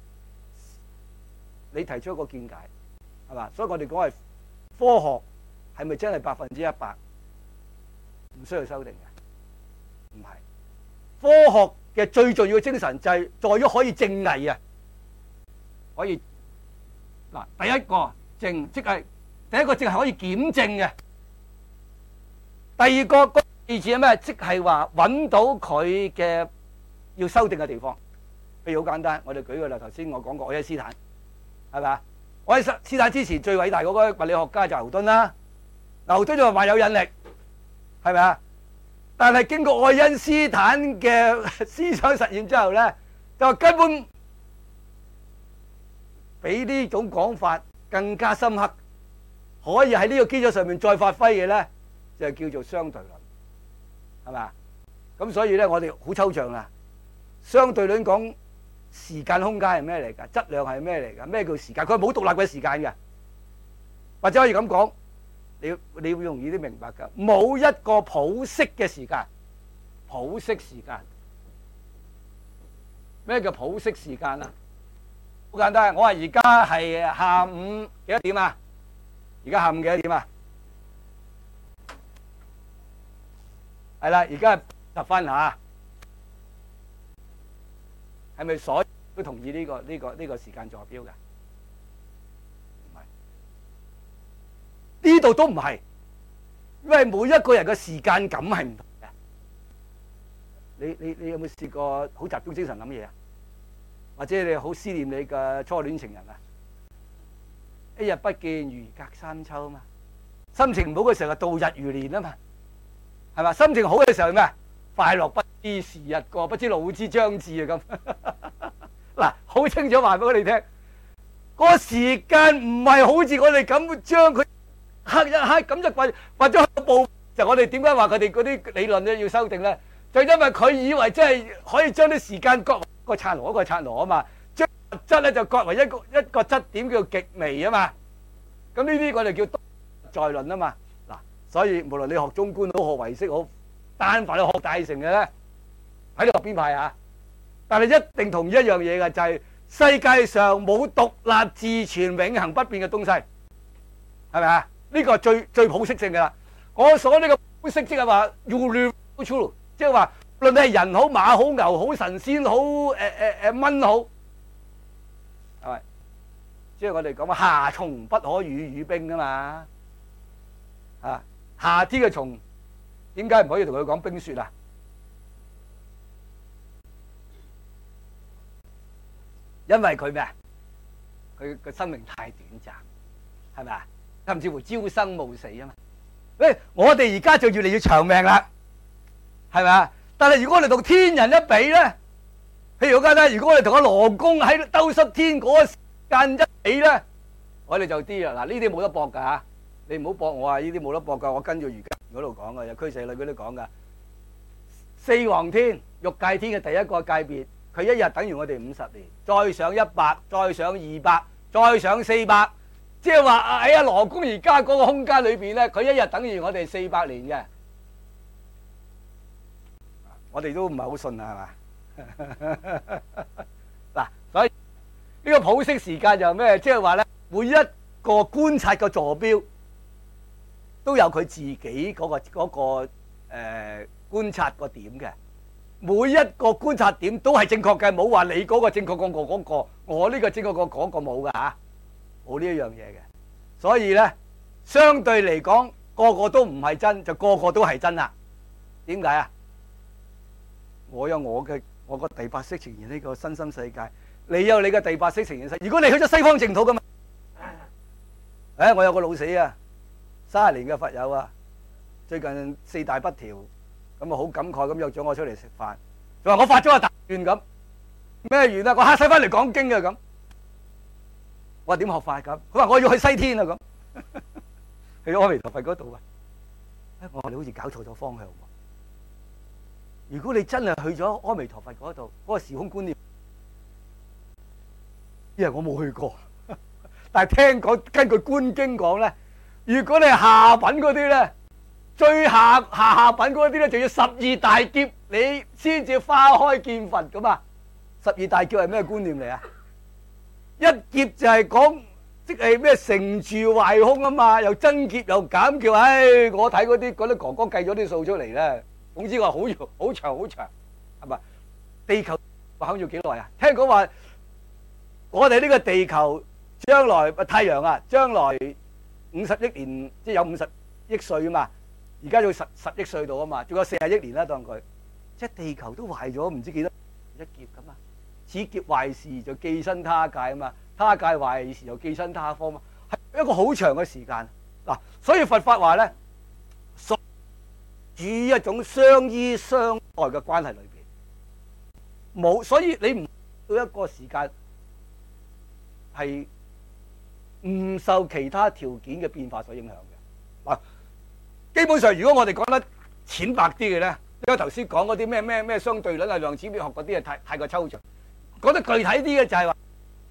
你提出一個見解，係嘛？所以我哋講係科學係咪真係100%唔需要修訂嘅？唔係，科學嘅最重要嘅精神就係在於可以證偽啊，可以嗱，第一個證即係第一個證係可以檢證嘅，第二個意思係咩？即係話揾到佢嘅要修訂嘅地方。譬如好簡單，我哋舉個例，頭先我講過愛因斯坦，係咪啊？愛因斯坦之前最偉大嗰個物理學家就牛頓啦，牛頓就話萬有引力，係咪啊？但係經過愛因斯坦嘅思想實驗之後咧，就根本比呢種講法更加深刻，可以喺呢個基礎上面再發揮嘅咧，就叫做相對論，係咪啊？咁所以咧，我哋好抽象啦。相對論講時間空間係咩嚟㗎？質量係咩嚟㗎？咩叫時間？佢係冇獨立嘅時間嘅，或者可以咁講，你會容易啲明白㗎。冇一個普適嘅時間，普適時間。咩叫普適時間啊？好簡單，我話而家係下午幾多點啊？而家下午幾多點啊？係啦，而家係10分嚇。係咪所有都同意呢個時間坐標㗎？唔係，呢度都唔係，因為每一個人嘅時間感係唔同嘅。你有冇試過好集中精神諗嘢啊？或者你好思念你嘅初戀情人啊？一日不見如隔三秋啊嘛！心情唔好嘅時候就度日如年啊嘛，係嘛？心情好嘅時候係咩？快樂不知時日過，不知老之將至啊！咁嗱，好清楚話俾我哋聽，嗰個時間唔係好似我哋咁將佢刻一刻咁就或者一步，就我哋點解話佢哋嗰啲理論咧要修訂咧？就因為佢以為真係可以將啲時間割為一個剎那一個剎那啊嘛，將物質咧就割為一個質點叫極微啊嘛。咁呢啲我哋叫多在論啊嘛。嗱，所以無論你學中觀好，學唯識好，但凡你學大乘嘅咧，喺度學邊派啊？但係一定同意一樣嘢嘅，就係世界上冇獨立自存、永恆不變嘅東西，係咪啊？呢個係最普適性嘅啦。我所呢個普適即係話 universal，即係話無論你係人好、馬好、牛好、神仙好、蚊好，係咪？即係我哋講話夏蟲不可語語冰啊嘛，啊夏天嘅蟲點解唔可以同佢講冰雪啊？因為佢咩啊？佢個生命太短暫，係咪啊？甚至乎朝生暮死啊嘛！我哋而家就越嚟越長命啦，係咪啊？但係如果我哋同天人一比咧，譬如好簡單，如果我哋同阿羅公喺兜率天嗰個時間一比咧，我哋就啲啦。嗱，呢啲冇得搏㗎嚇，你唔好搏我啊！呢啲冇得搏㗎，我跟住瑜伽嗰度講嘅，有俱舍論嗰啲講㗎。四皇天、欲界天嘅第一個界別佢一日等於我哋50年，再上100，再上200，再上400，即係話喺阿羅宮而家嗰個空間裏邊咧，佢一日等於我哋400年嘅。我哋都唔係好信啊，係嘛？嗱，所以呢個普適時間就咩？即係話咧，每一個觀察個坐標都有佢自己嗰個觀察個點嘅。每一個觀察點都係正確嘅，冇話你嗰個正確過我嗰個，我呢個正確過嗰個冇噶嚇，冇呢一樣嘢嘅。所以咧，相對嚟講，個個都唔係真，就個個都係真啦。點解啊？我有我個第八識呈現呢個身心世界，你有你嘅第八識呈現世界。如果你去咗西方淨土噶嘛，我有個老死啊，30年嘅佛友啊，最近4大不調。咁啊，好感慨咁約咗我出嚟食飯，就話我發咗個大願咁，咩願啊？我下世翻嚟講經嘅咁。我話點學法咁？佢話我要去西天啊咁，去咗阿彌陀佛嗰度啊。我話你好似搞錯咗方向喎。如果你真係去咗阿彌陀佛嗰度，嗰個時空觀念，因為我冇去過，但係聽講根據觀經講咧，如果你係下品嗰啲咧。最下品嗰啲咧，就要12大劫，你先至花開見佛咁啊！12大劫係咩觀念嚟啊？一劫就係講，即係咩成住壞空啊嘛，又增劫又減劫。我睇嗰啲哥哥計咗啲數出嚟咧，總之話好長，係咪？地球話要幾耐啊？聽講話我哋呢個地球將來太陽啊，將來50億年，即係有50億歲啊嘛。而家要10億歲度啊嘛，仲有40億年啦，當佢即係地球都壞咗唔知幾多一劫咁啊！此劫壞時就寄生他界啊嘛，他界壞時就寄生他方嘛，係一個好長嘅時間嗱。所以佛法話咧，屬於一種相依相愛嘅關係裏邊，冇，所以你唔到一個時間係唔受其他條件嘅變化所影響嘅嗱。基本上，如果我哋講得淺白啲嘅咧，因為頭先講嗰啲咩相對論啊、量子力學嗰啲啊，太過抽象。講得具體啲嘅就係話，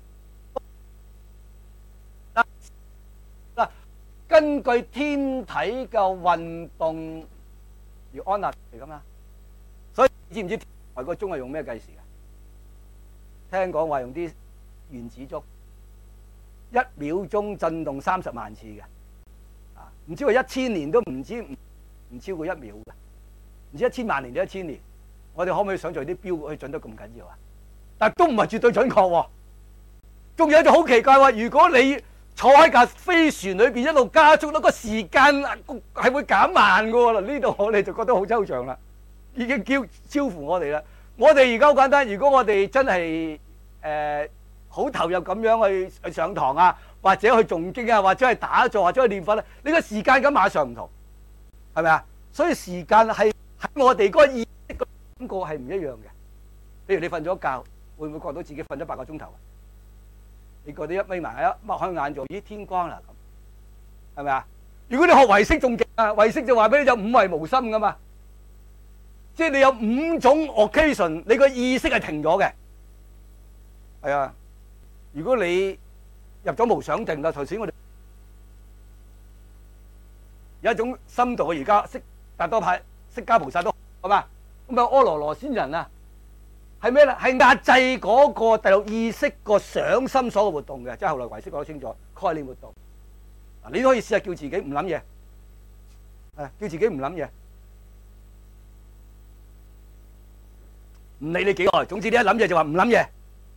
嗱，根據天體嘅運動而安立嚟噶嘛。所以你知唔知台個鐘係用咩計時嘅？聽講話用啲原子鐘，1秒鐘震動30萬次嘅。唔知話1000年都唔超過1秒嘅，唔知1000萬年定1000年，我哋可唔可以想像啲標可以準得咁緊要啊？但都唔係絕對準確喎。仲有就好奇怪喎，如果你坐喺架飛船裏邊一路加速，嗰個時間係會減慢嘅喎。呢度我哋就覺得好抽象啦，已經超乎我哋啦。我哋而家好簡單，如果我哋真係好投入咁樣去上堂啊，或者去誦經啊，或者係打坐，或者去念佛咧，你個時間咁馬上唔同，係咪啊？所以時間係喺我哋嗰個意識嘅感覺係唔一樣嘅。譬如你瞓咗覺，會唔會覺到自己瞓咗8個鐘頭？你覺得一眯埋一擘開眼做，咦，天光啦咁，係咪啊？如果你學唯識仲勁啊，唯識就話俾你有五位無心噶嘛，即係你有5種 occasion，你個意識係停咗嘅，係啊。如果你入咗無想定啦，頭先我哋有一種深度嘅，而家釋迦菩薩都係嘛，咁啊阿羅羅仙人啊，係咩咧？係壓制嗰個第六意識個想心所嘅活動嘅，即係後來唯識講得清楚概念活動。嗱，你都可以試下叫自己唔諗嘢，叫自己唔諗嘢，唔理你幾耐，總之你一諗嘢就話唔諗嘢，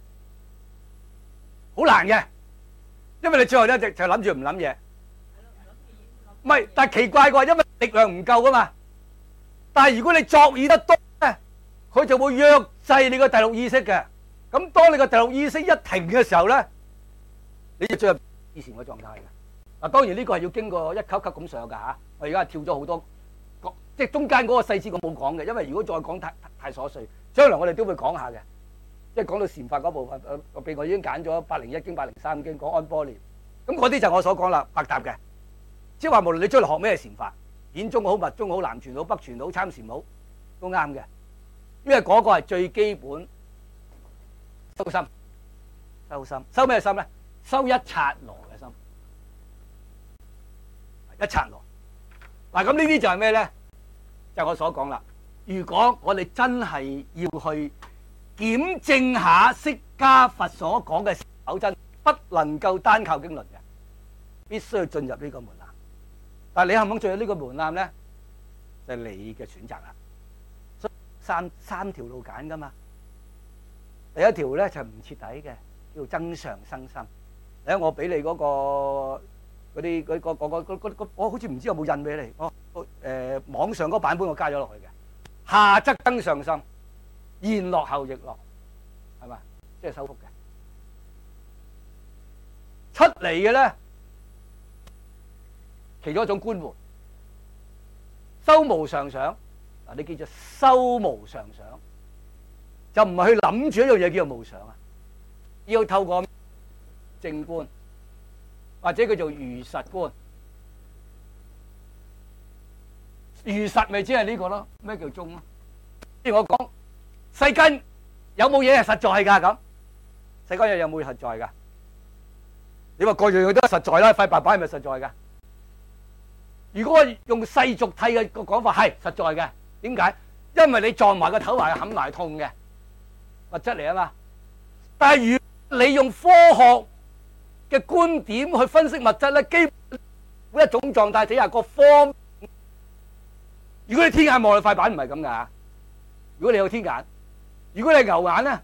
好難嘅。因為你最後咧就諗住唔諗嘢，唔係，但係奇怪嘅，因為力量唔夠噶嘛。但係如果你作意得多咧，佢就會約制你個第六意識嘅。咁當你個第六意識一停嘅時候咧，你就進入以前嘅狀態嘅。嗱，當然呢個係要經過一級級咁上噶嚇。我而家係跳咗好多，即係中間嗰個細節我冇講嘅，因為如果再講太瑣碎，將來我哋都會講下嘅。即係講到禪法嗰部分，俾我已經揀咗801經、803經講安般念，咁嗰啲就我所講啦，百搭嘅。即係話無論你將來學咩禪法，顯宗好、密宗好、南傳好、北傳好、參禪好，都啱嘅。因為嗰個係最基本收心，收心，收咩心咧？收一剎那嘅心，一剎那。嗱，咁呢啲就係咩咧？就係我所講啦。如果我哋真係要去檢證下釋迦佛所講嘅是否真，不能夠單靠經論嘅，必須要進入呢個門檻。但係你肯唔肯進入呢個門檻咧？就係你嘅選擇啦。所以三條路揀噶嘛。第一條咧就係唔徹底嘅，叫做增上生心。嚟，我俾你嗰個嗰啲我好似唔知有冇印俾你。網上嗰個版本我加咗落去嘅。下則增上心，言樂後亦樂，係嘛？即係修福嘅。出嚟嘅咧，其中一種觀門，修無常想。嗱，你記住，修無常想，就唔係去諗住一樣嘢叫做無常啊，要透過正觀，或者叫做如實觀。如實咪即係呢個咯？咩叫中咯？即係我講世間有冇嘢係實在㗎？咁世間有冇實在㗎？你話各樣嘢都係實在啦，塊白板係咪實在㗎？如果我用世俗體嘅個講法係實在嘅，點解？因為你撞埋個頭埋冚埋痛嘅物質嚟啊嘛。但係如果你用科學嘅觀點去分析物質咧，基本每一種狀態底下個方。如果你天眼望你塊板唔係咁噶，如果你有天眼，如果你係牛眼咧，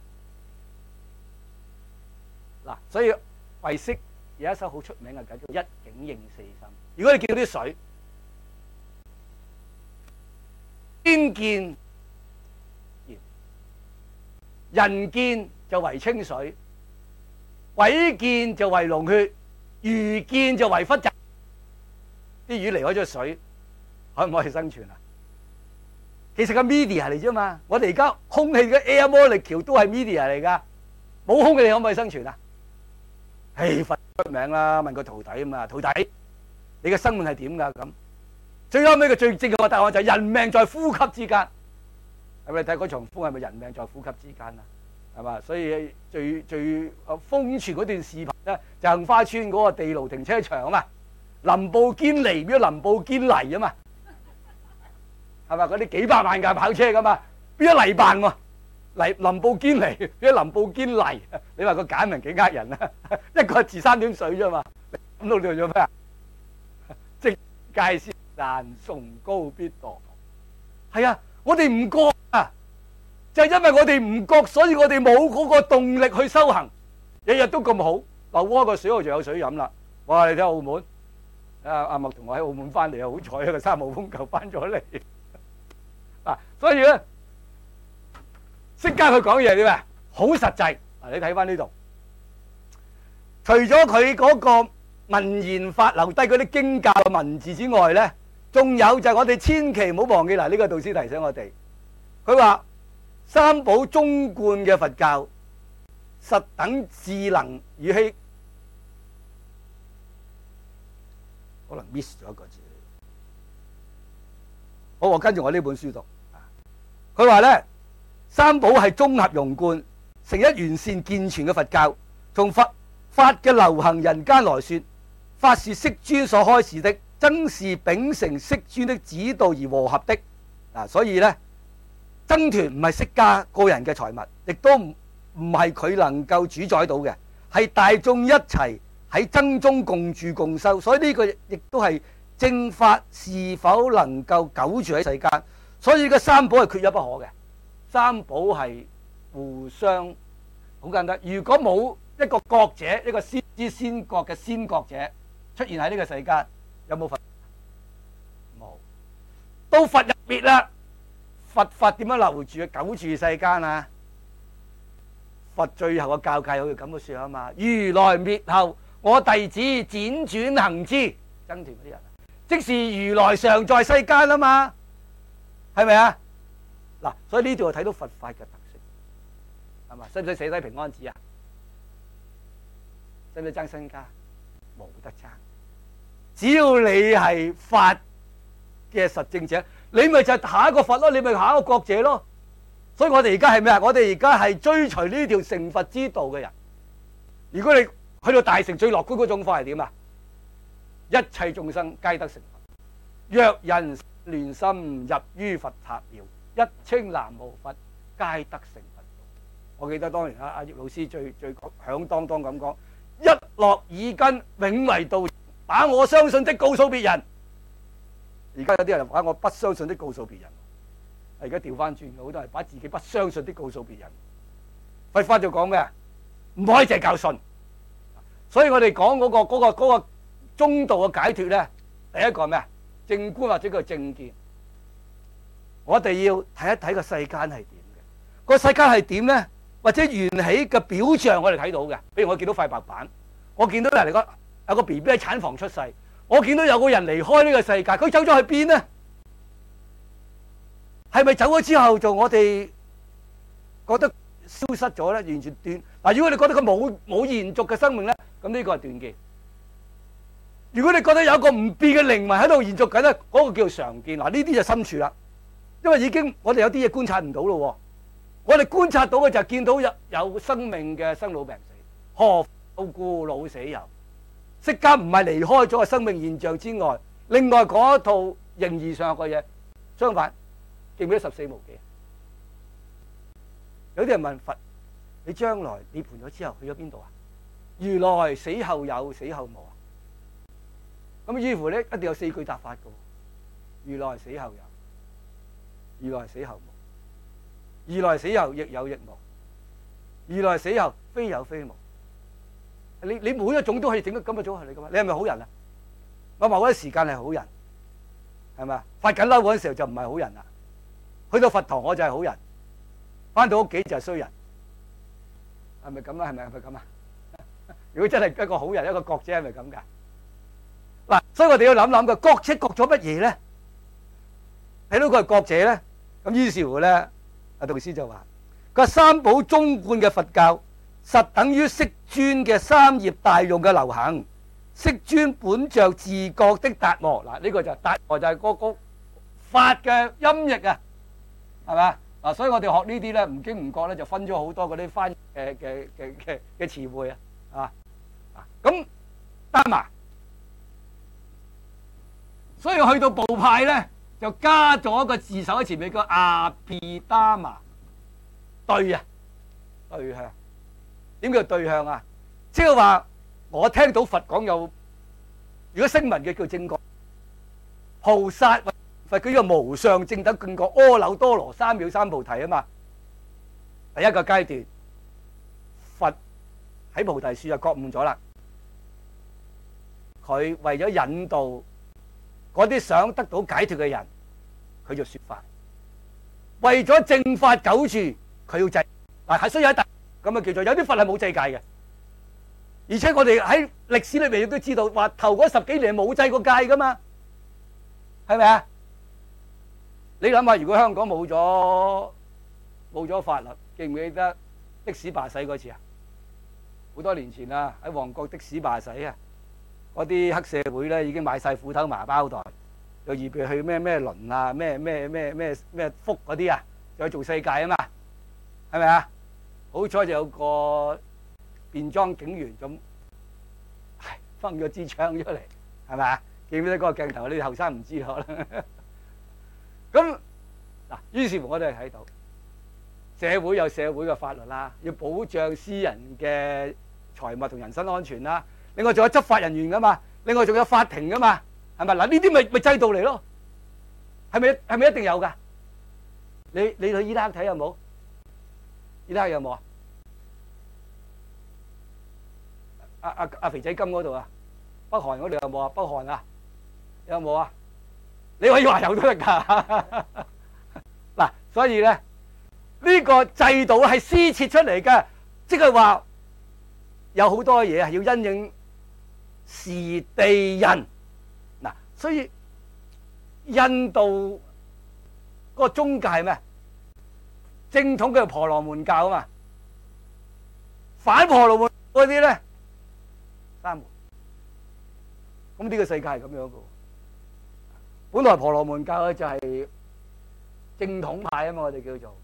嗱，所以唯識有一首好出名嘅偈叫一境應四心。如果你見到啲水，天見人見就為清水，鬼見就為龍血，魚見就為忽雜。啲魚離開咗水，可唔可以生存啊？其實個 media 嚟啫嘛，我哋而家空氣嘅 air molecule 都係 media 嚟噶，冇空氣你可唔可以生存啊？佛出名啦，問個徒弟啊嘛，徒弟，你嘅生命係點噶？咁最後尾個最正確嘅答案就係人命在呼吸之間。係咪你睇嗰場風係咪人命在呼吸之間啊？係嘛？所以最瘋傳嗰段視頻咧，就杏花村嗰個地牢停車場啊嘛，林布堅尼變咗林布堅尼啊嘛。係嘛？嗰啲幾百萬架跑車噶嘛，邊一泥扮喎？林布堅尼，邊一林布堅尼？你話個簡明幾呃人啊？一個字3點水啫嘛，咁到做咗咩啊？即界先但崇高必墮。係啊，我哋唔覺啊，就係因為我哋唔覺，所以我哋冇嗰個動力去修行。日日都咁好，流窩個水我就有水飲啦。哇！你睇澳門，阿麥同我喺澳門翻嚟啊，好彩啊，個3號風球翻咗嚟。所以咧，釋迦佢講嘢點啊？好實際。嗱，你睇翻呢度，除咗佢嗰個文言法留低嗰啲經教嘅文字之外咧，仲有就係我哋千祈唔好忘記。嗱，呢個導師提醒我哋，佢話三寶中觀嘅佛教，實等智能與希，可能 miss 咗一個字。好，我跟住我呢本書讀。佢話咧，三寶係綜合融貫成一完善健全嘅佛教。從佛法嘅流行人間來說，法是釋尊所開示的，僧是秉承釋尊的指導而和合的。所以咧，僧團唔係釋迦個人嘅財物，亦都唔係佢能夠主宰到嘅，係大眾一齊喺僧中共住共修。所以呢個亦都係正法是否能夠久住喺世間。所以個三寶係缺一不可嘅，三寶係互相好簡單。如果冇一個覺者，一個先知先覺嘅先覺者出現喺呢個世間，有冇佛？冇。到佛入滅啦，佛法點樣留住久住世間啊？佛最後嘅教誡好似咁嘅說啊嘛，如來滅後，我弟子輾轉行之，僧團嗰啲人，即是如來常在世間啊嘛。係咪啊？嗱，所以呢度就睇到佛法嘅特色，係嘛？使唔使寫低平安紙啊？使唔使爭身家？冇得爭。只要你係法嘅實證者，你咪就係下一個佛咯，你咪下一個覺者咯。 所以我哋而家係咩啊？我哋而家係追隨呢條成佛之道嘅人。如果你去到大乘最樂觀嗰種法係點啊？一切眾生皆得成佛。若人亂心入於佛塔廟，一稱南無佛，皆得成佛道。我記得當年阿葉老師最響當當咁講：一落耳根，永為道。把我相信的告訴別人。而家有啲人把我不相信的告訴別人。而家調翻轉，好多人把自己不相信的告訴別人。佛法就講咩啊？唔可以淨係教信。所以我哋講嗰個中道嘅解脫咧，第一個係咩啊？正觀或者叫正見。我哋要睇一睇個世間係點嘅。個世間係點咧？或者緣起嘅表象我哋睇到嘅。比如我見到塊白板，我見到人嚟講有個 BB 喺產房出世，我見到有個人離開呢個世界，佢走咗去邊呢？係咪走咗之後就我哋覺得消失咗咧？完全斷嗱。如果你覺得佢冇延續嘅生命咧，咁呢個係斷見。如果你覺得有一個唔變嘅靈魂喺度延續緊咧，嗰個叫做常見。嗱，呢啲就深處啦，因為已經我哋有啲嘢觀察唔到咯。我哋觀察到嘅就係見到有生命嘅生老病死，何況故老死有。釋迦唔係離開咗個生命現象之外，另外嗰一套形而上學嘅嘢，相反記唔記得十四無記？有啲人問佛：你將來涅槃咗之後去咗邊度啊？如來死後有，死後無啊？咁於乎咧，一定有四句答法嘅。如來死後有，如來死後無，如來死後亦有亦無，如來死後非有非無。你每一種都可以整得咁嘅組合嚟噶嘛？你係咪好人啊？我某一時間係好人，係咪啊？發緊嬲嗰陣時候就唔係好人啦。去到佛堂我就係好人，翻到屋企就係衰人，係咪咁啊？係咪咁啊？如果真係一個好人，一個覺者係咪咁噶？嗱，所以我哋要諗諗嘅覺者覺咗乜嘢咧？睇到佢係覺者咧，咁於是乎咧，阿導師就話：個三寶中觀嘅佛教，實等於釋尊嘅三業大用嘅流行。釋尊本着自覺的達摩，嗱，呢個就係達摩，就係個法嘅音譯啊，係嘛？嗱，所以我哋學呢啲咧，唔經唔覺咧就分咗好多嗰啲翻嘅詞彙啊，咁達摩，所以去到部派咧就加咗一個字首喺前面，叫阿毗達摩，對啊，對向。點叫對向啊？即係話我聽到佛講有，如果聲聞嘅叫正覺，菩薩佛叫做無上正等正覺，阿耨多羅三藐三菩提啊嘛。第一個階段，佛喺菩提樹就覺悟咗啦。佢為咗引導嗰啲想得到解脫嘅人，佢就說法。為咗正法久住，佢要制嗱，係需要喺咁啊，叫做有啲佛係冇制戒嘅，而且我哋喺歷史裏面亦都知道，話頭嗰10幾年冇制過戒噶嘛，係咪啊？你諗下，如果香港冇咗法律，記唔記得的士罷駛嗰次啊？好多年前啊，喺旺角的士罷駛啊，嗰啲黑社會咧已經買晒斧頭麻包袋，又預備去咩輪啊，咩福嗰啲啊，就去做世界啊嘛，係咪啊？好彩就有個便裝警員咁，掹咗支槍出嚟，係咪啊？記唔記得嗰個鏡頭？你哋後生唔知可能。咁嗱，於是乎我哋睇到社會有社會嘅法律啦，要保障私人嘅財物同人身安全啦。另外仲有執法人員噶嘛，另外仲有法庭噶嘛，係咪？嗱，呢啲咪制度嚟咯？係咪一定有噶？你去伊拉克睇有冇？伊拉克有冇啊？阿肥仔金嗰度啊，北韓嗰度有冇啊？北韓啊，有冇啊？你可以話有都得噶。嗱，所以咧呢個制度係施設出嚟嘅，即係話有好多嘢係要因應時地人。嗱，所以印度嗰個宗教係咩？正統嘅婆羅門教啊嘛，反婆羅門嗰啲咧沙門。咁呢個世界係咁樣嘅。本來婆羅門教咧就係正統派啊嘛，我哋叫做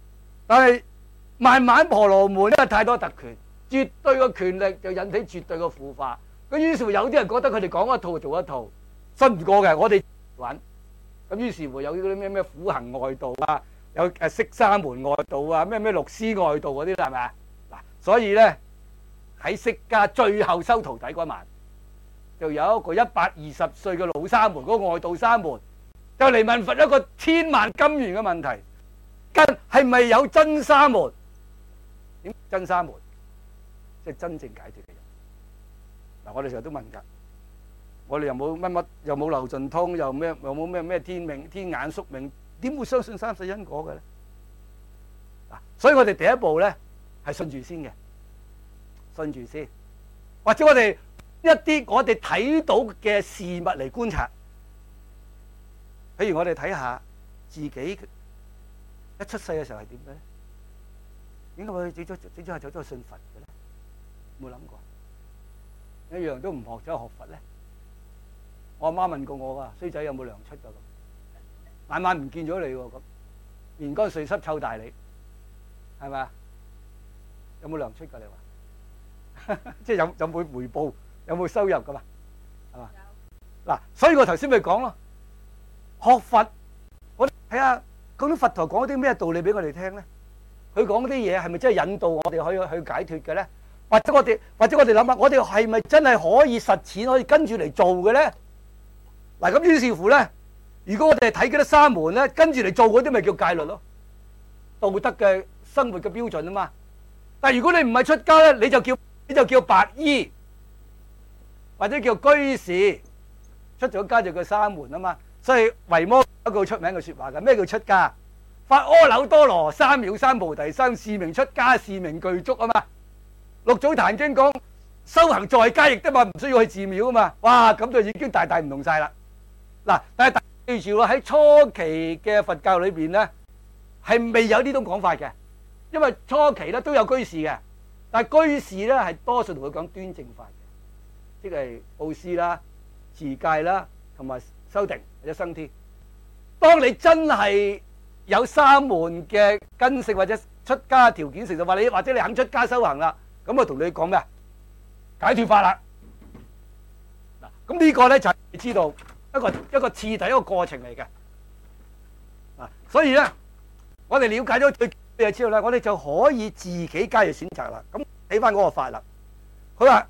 但係慢慢婆羅門因為太多特權，絕對嘅權力就引起絕對嘅腐化。咁於是乎有啲人覺得佢哋講一套做一套，信唔過嘅，我哋揾。咁於是乎有啲咩苦行外道啊，有釋沙門外道啊，咩律師外道嗰啲係咪啊？嗱，所以咧喺釋迦最後收徒弟嗰晚，就有一個120歲嘅老沙門，嗰個外道沙門，就嚟問佛一個千萬金元嘅問題：跟係咪有真沙門？點真沙門？即係真正解脫嘅人。嗱，我哋成日都問㗎，我哋又冇乜乜，又冇漏盡通，又冇咩天命、天眼宿命，點會相信三世因果嘅咧？嗱，所以我哋第一步咧係信住先嘅，信住先，或者我哋一啲我哋睇到嘅事物嚟觀察，譬如我哋睇下自己一出世嘅時候係點嘅咧？點解會整咗下走咗去信佛嘅咧？冇諗過。一樣都唔學走去學佛咧。我阿媽問過我㗎，衰仔有冇糧出㗎咁？晚晚唔見咗你喎咁，連乾碎濕臭大你，係咪啊？有冇糧出㗎？你話即係有冇回報？有冇收入㗎嘛？係嘛？嗱，所以我頭先咪講咯，學佛我睇下究竟佛陀講啲咩道理俾我哋聽咧？佢講啲嘢係咪真係引導我哋可以去解脫嘅咧？或者我哋諗下，我哋係咪真係可以實踐，可以跟住嚟做嘅咧？嗱，咁於是乎咧，如果我哋睇嗰啲沙門咧，跟住嚟做嗰啲咪叫戒律咯，道德嘅生活嘅標準啊嘛。但係如果你唔係出家咧，你就叫白衣，或者叫居士，出咗家就叫沙門啊嘛。所以維摩有一句出名嘅説話嘅，咩叫出家？發阿耨多羅三藐三菩提心，是名出家，是名具足啊嘛。六祖壇經講修行在家亦得嘛，唔需要去寺廟啊嘛。哇，咁就已經大唔同晒啦。嗱，但係記住喎，喺初期嘅佛教裏邊咧，係未有呢種講法嘅，因為初期咧都有居士嘅，但係居士咧係多數同佢講端正法嘅，即係布施啦、持戒啦，同埋修定或者生天。當你真係有沙門嘅根性或者出家條件成熟，或者你肯出家修行啦，咁我同你講咩啊？解脫法啦。嗱，咁呢個咧就係你知道一個次第一個過程嚟嘅。啊，所以咧，我哋了解咗最嘅之後咧，我哋就可以自己加入選擇啦。咁睇翻嗰個法啦，佢話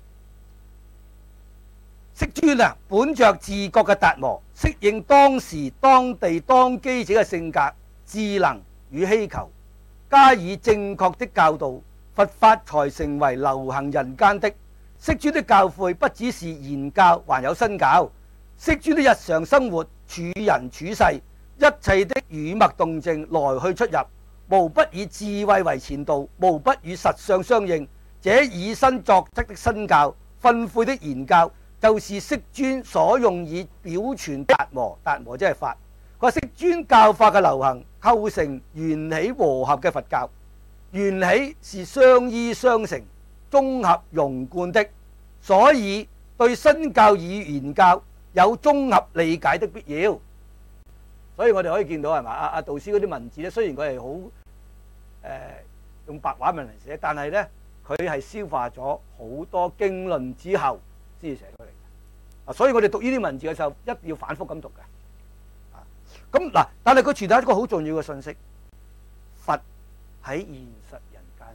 釋尊啊，本着自覺嘅達摩，適應當時當地當機者嘅性格、智能與希求，加以正確的教導，佛法才成為流行人間的。釋尊的教誨不只是言教，還有身教。釋尊的日常生活、處人處世，一切的語默動靜、來去出入，無不以智慧為前導，無不與實相相應。這以身作則的身教、訓誨的言教，就是釋尊所用以表傳達摩。達摩即係法。佢話釋尊教法嘅流行，構成緣起和合嘅佛教。緣起是相依相成、綜合融貫的，所以對身教與言教有綜合理解的必要。所以我哋可以見到係嘛，阿導師嗰啲文字咧，雖然佢係好用白話文嚟寫，但係咧佢係消化咗好多經論之後先至寫出嚟嘅。所以我哋讀呢啲文字嘅時候，一定要反覆咁讀嘅。咁嗱，但係佢傳達一個好重要嘅信息，佛喺現實人間，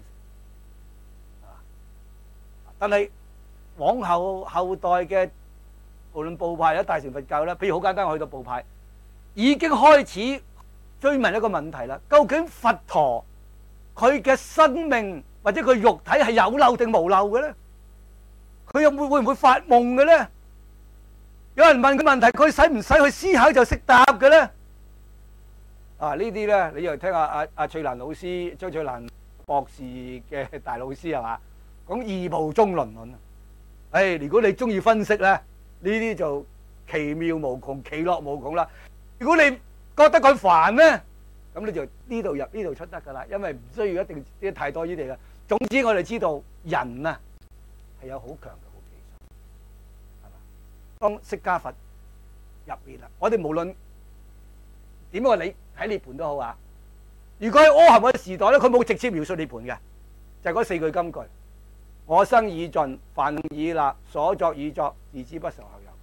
但係往後代嘅無論部派或者大乘佛教咧，譬如好簡單，我去到部派已經開始追問一個問題啦：究竟佛陀佢嘅生命或者佢肉體係有漏定無漏嘅咧？佢又會唔會發夢嘅咧？有人問佢問題，佢使唔使去思考就識答嘅咧？呢啲咧，你又聽下阿翠蘭老師、張翠蘭博士嘅大老師係嘛？講異部中論論。如果你中意分析咧，呢啲就奇妙無窮、奇樂無窮啦。如果你覺得佢煩咧，咁你就呢度入呢度出得噶啦，因為唔需要一定啲太多呢啲嘅。總之我哋知道人啊係有好強嘅好奇心，係嘛？當釋迦佛入邊啦，我哋無論點樣理睇涅槃都好啊， 如果喺阿含嘅時代咧，佢冇直接描述涅槃嘅，就係嗰4句金句：我生已盡，凡已立，所作已作，自知不受後有。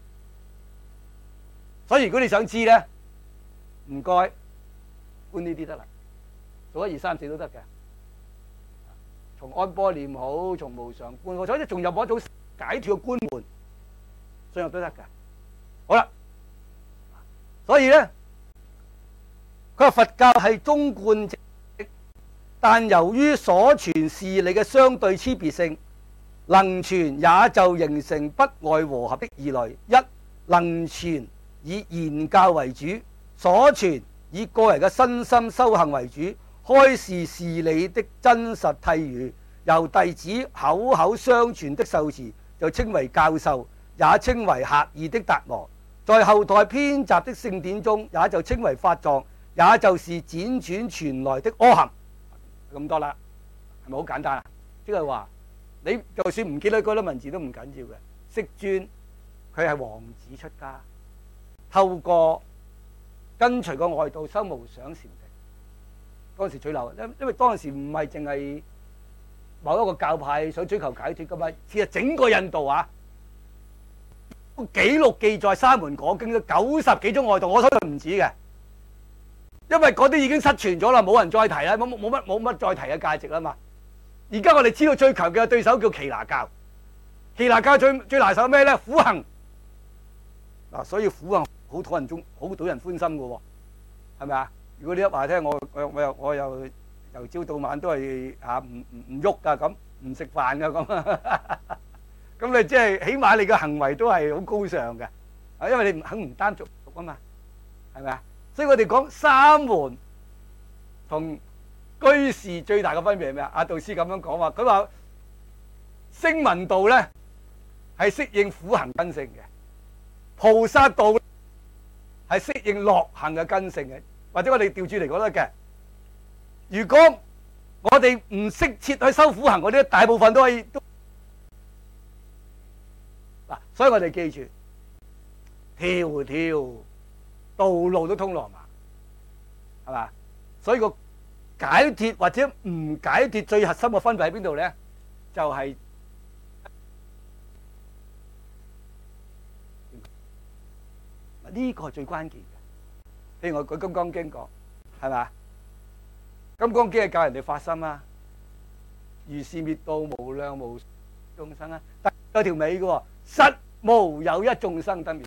所以如果你想知咧，唔該，觀呢啲得啦，做1、2、3、4都得嘅。從安波念好，從無常觀好，所以仲有某一種解脫嘅觀門進入都得嘅。好啦，所以咧，佢話佛教係中觀直，但由於所傳事理嘅相對差別性，能傳也就形成不外和合的二類：一能傳以言教為主，所傳以個人嘅身心修行為主，開示事理的真實諦語，由弟子口口相傳的受持，就稱為教授，也稱為狹義的達摩。在後代編集的聖典中，也就稱為法藏，也就是輾轉傳來的阿含。咁多啦，係咪好簡單啊？即係話你就算唔記得嗰啲文字都唔緊要嘅。釋尊佢係王子出家，透過跟隨個外道修無想禪定，當時最流，因為當時唔係淨係某一個教派想追求解脫噶嘛，其實整個印度啊，記錄記載沙門果經都90幾種外道，我相信唔止嘅，因為嗰啲已經失傳咗啦，冇人再提啦，冇乜再提嘅價值啦嘛。而家我哋知道最強嘅對手叫耆那教，耆那教最拿手咩咧？苦行嗱，所以苦行好討人中，好討人歡心嘅喎，係咪啊？如果你一話聽，我又由朝到晚都係唔喐噶，咁唔食飯噶咁，咁你即係起碼你嘅行為都係好高尚嘅，因為你肯唔單獨啊嘛，係咪啊？所以我哋講三門同居士最大嘅分別係咩啊？阿道師咁樣講話，佢話聲聞道咧係適應苦行根性嘅，菩薩道係適應樂行嘅根性嘅，或者我哋調轉嚟講得嘅。如果我哋唔適切去修苦行嗰啲，大部分都可以都嗱，所以我哋記住，條條道路都通羅馬，係嘛？所以個解脫或者唔解脫最核心嘅分別喺邊度咧？就係呢個係最關鍵嘅。譬如我舉《金剛經》講，係嘛？《金剛經》係教人哋發心啊，如是滅度無量無眾生啊，但有條尾嘅喎，實無有一眾生得滅。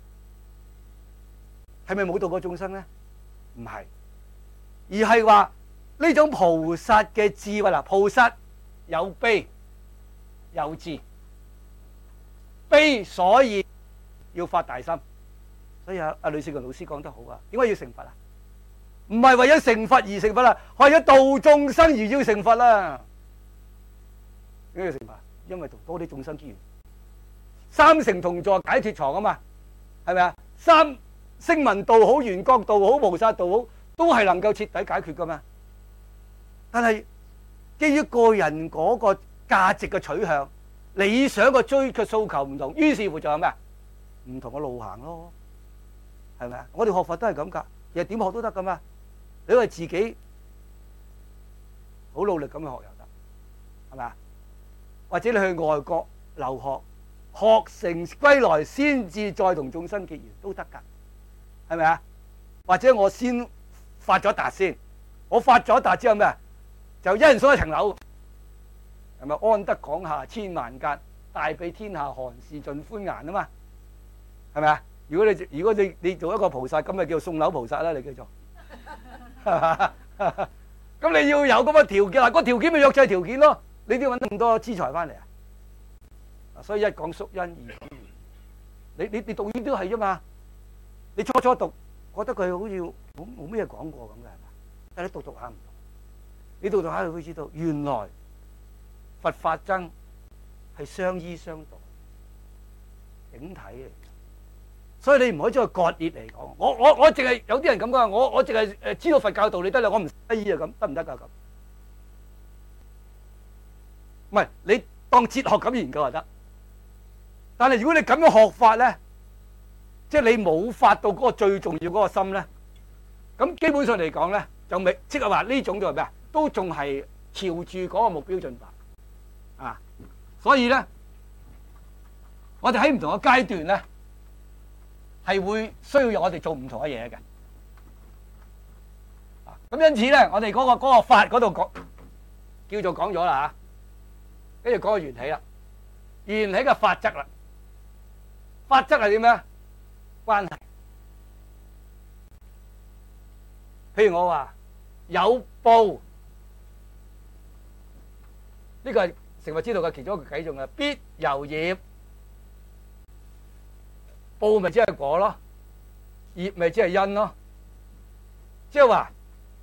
係咪冇度過眾生咧？唔係，而係話呢種菩薩嘅智慧啦。菩薩有悲有智，悲所以要發大心。所以阿呂勝強老師講得好啊，點解要成佛啊？唔係為咗成佛而成佛啦，為咗度眾生而要成佛啦。點解要成佛？因為同多啲眾生結緣，三乘同坐解脫床啊嘛，係咪啊？三聲聞道好，緣覺道好，菩薩道好，都係能夠徹底解決噶嘛。但係基於個人嗰個價值嘅取向、理想嘅追求訴求唔同，於是乎就係咩啊？唔同嘅路行咯，係咪啊？我哋學佛都係咁噶，其實點學都得噶嘛。你話自己好努力咁去學又得，係咪啊？或者你去外國留學，學成歸來先至再同眾生結緣都得噶，係咪啊？或者我先發咗達先，我發咗達之後咩？就一人送一層樓，係咪？安得廣廈千萬間，大庇天下寒士盡歡顏啊嘛，係咪啊？如果你做一個菩薩，咁咪叫送樓菩薩啦，你叫做。咁你要有咁嘅條件，嗱，個條件咪約制條件咯。你點揾咁多資財翻嚟啊？所以一講宿因，二講緣。你讀書都係啫嘛。你初讀覺得佢好似冇咩講過咁嘅，係嘛？但係你讀下唔同，你讀下你會知道，原來佛法僧係相依相度，整體嚟。所以你唔可以將佢割裂嚟講，我淨係有啲人咁講，我淨係知道佛教道理得啦，我唔西醫啊，咁得唔得噶？咁唔係你當哲學咁研究就得，但係如果你咁樣學法咧，即係你冇發到嗰個最重要嗰個心咧，咁基本上嚟講咧， 就未即係話呢種就係咩啊？都仲係朝住嗰個目標進發啊！所以咧，我哋喺唔同嘅階段咧，係會需要我哋做唔同嘅嘢嘅。咁因此咧，我哋嗰個法嗰度講叫做講咗啦嚇，跟住講個緣起啦，緣起嘅法則啦，法則係點咧？關係。譬如我話有報，呢個係成佛之道嘅其中一個計數嘅，必由業，報咪即係果咯，業咪即係因咯，即係話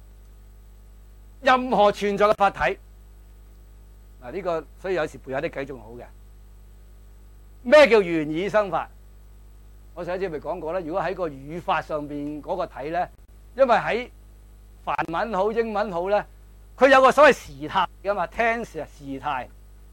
任何存在嘅法體，嗱呢個所以有時背下啲計仲好嘅。咩叫緣已生法？我上一次咪講過啦，如果喺個語法上邊嗰個睇咧，因為喺梵文好英文好咧，佢有個所謂時態噶嘛 ，tense 啊時態。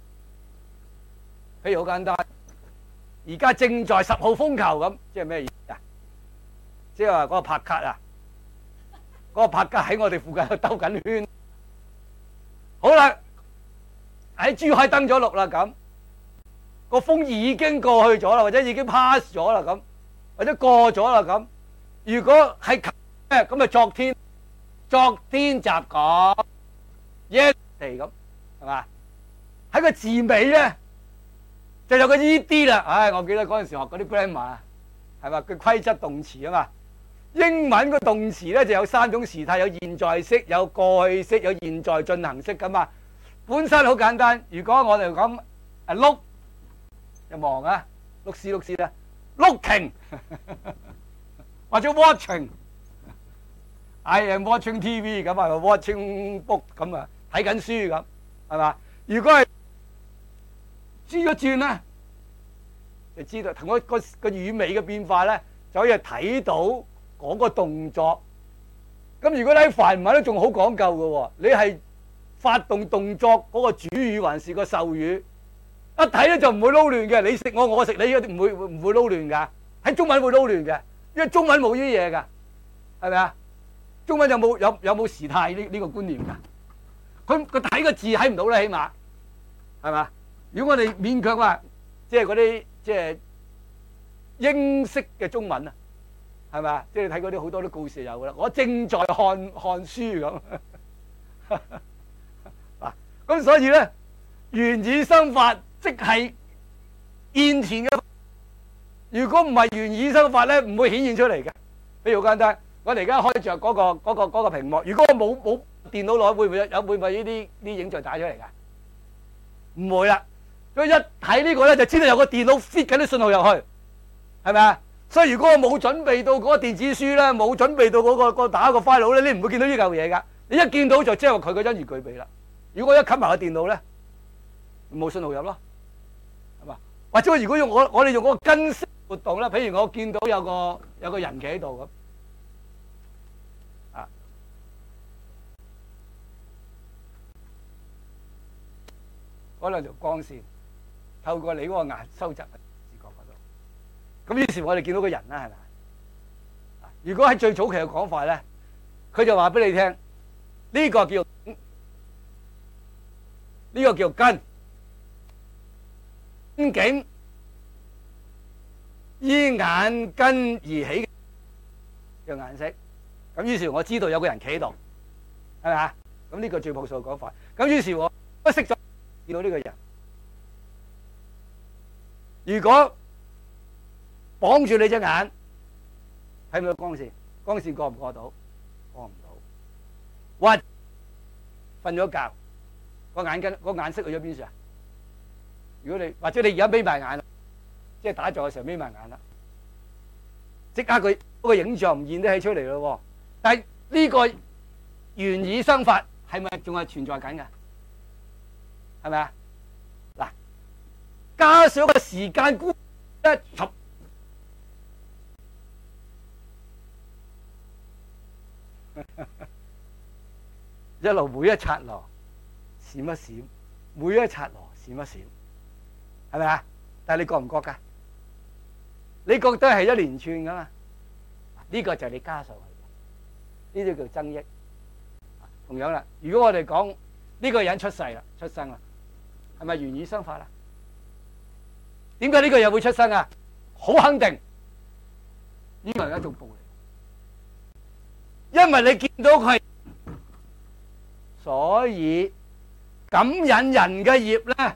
譬如好簡單，而家正在10號風球咁，即係咩意思啊？即係話嗰個拍卡啊，嗰個拍卡喺我哋附近度兜緊圈。好啦，喺珠海登咗陸啦咁，個風已經過去咗啦，或者已經 pass 咗啦咁，或者過咗啦咁。如果係咩咁啊？昨天習講耶地咁係嘛？喺個字尾咧就有個 ED 啦。唉，我記得嗰陣時學嗰啲 grammar 係嘛？佢規則動詞啊嘛。英文個動詞咧就有3種時態，有現在式、有過去式、有現在進行式噶嘛。本身好簡單。如果我哋講look 就望啊，look see 啦 ，looking 或者 watching。I am watching TV 咁啊 ，watching book 咁啊，睇緊書咁係嘛？如果係轉一轉咧，就知道同個語尾嘅變化咧，就可以睇到嗰個動作。咁如果你喺梵文咧，仲好講究嘅喎，你係發動動作嗰個主語還是個受語，一睇咧就唔會撈亂嘅。你食我，我食你，唔會撈亂㗎。喺中文會撈亂嘅，因為中文冇呢啲嘢㗎，係咪啊？中文有冇時態呢個觀念㗎？佢睇個字睇唔到咧，起碼係嘛？如果我哋勉強話，即係嗰啲即係英式嘅中文啊，係咪啊？即係你睇嗰啲好多啲故事有㗎啦。我正在看書咁嗱，咁所以咧，緣已生法即係現前嘅。如果唔係緣已生法咧，唔會顯現出嚟嘅。譬如好簡單。我哋而家開着嗰個屏幕，如果我冇電腦內，會唔會呢啲影像帶出嚟㗎？唔會啦。所以一睇呢個咧，就知道有個電腦 fit 緊啲信號入去，係咪啊？所以如果我冇準備到嗰個電子書咧，冇準備到嗰個打個 file 咧，你唔會見到呢嚿嘢㗎。你一見到就即係話佢個因緣具備啦。如果一冚埋個電腦咧，冇信號入咯，係嘛？或者如果我哋用嗰個根識活動咧，譬如我見到有個人企喺度咁。嗰兩條光線透過你嗰個眼收集喺視覺嗰度，咁於是我哋見到個人啦，係咪？如果喺最早期嘅講法咧，佢就話俾你聽，呢個叫根境，依眼根而起嘅顏色。咁於是我知道有個人企喺度，係咪啊？咁呢個最樸素嘅講法。咁於是我識咗。見到呢個人，如果綁住你隻眼，睇唔到光線，光線過唔過到？過唔到。或瞓咗覺，個眼色去咗邊處啊？如果你或者你而家眯埋眼啦，即係打坐嘅時候眯埋眼啦，即刻佢嗰個影像唔現得起出嚟咯。但係呢個緣已生法係咪仲係存在緊㗎？係咪啊？嗱，加上個時間觀一路每一剎那閃一閃，每一剎那閃一閃，係咪啊？但係你覺唔覺㗎？你覺得係一連串㗎嘛？呢個就係你加上去嘅，呢啲叫增益。 同樣啦，如果我哋講呢個人出世啦、出生啦，係咪緣已生法啦？點解呢個人會出生啊？好肯定，呢個係一種報嚟，因為你見到佢係，所以感引人嘅業咧，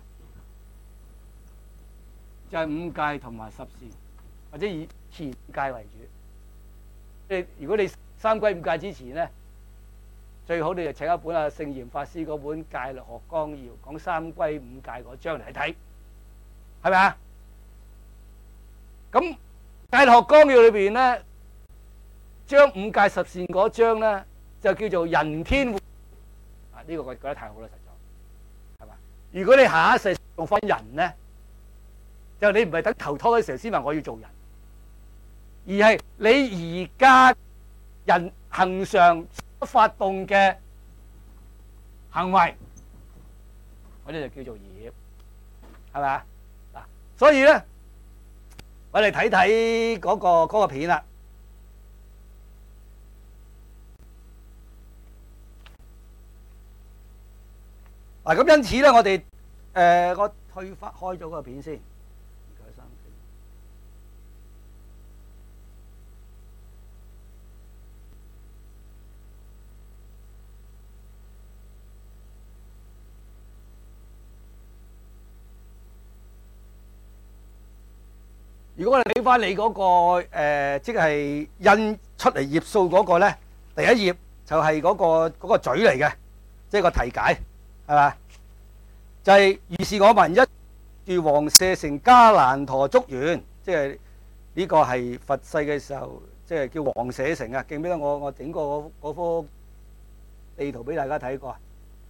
就係五戒同埋十善，或者以前戒為主。即係如果你三歸五戒之前咧，最好你就請一本啊聖嚴法師嗰本《戒律學綱要》，講三歸五戒嗰章嚟睇，係咪啊？咁《戒律學綱要》裏邊咧，將五戒十善嗰章咧，就叫做人天互啊！呢個我覺得太好啦，實在係嘛？如果你下一世做翻人咧，就你唔係等投胎嘅時候先話我要做人，而係你而家人恆常發動嘅行為，我哋就叫做業，係咪啊？嗱，所以咧，我哋睇睇嗰個片啦。嗱，咁因此咧，我哋我退翻開咗嗰個片先。如果我哋睇翻你嗰個即係印出嚟頁數嗰個咧，第一頁就係嗰個嘴嚟嘅，即係個題解，係嘛？就係如是我聞一住王舍城迦蘭陀竹園，即係呢個係佛世嘅時候，即係叫王舍城啊！記唔記得我整過嗰幅地圖俾大家睇過啊？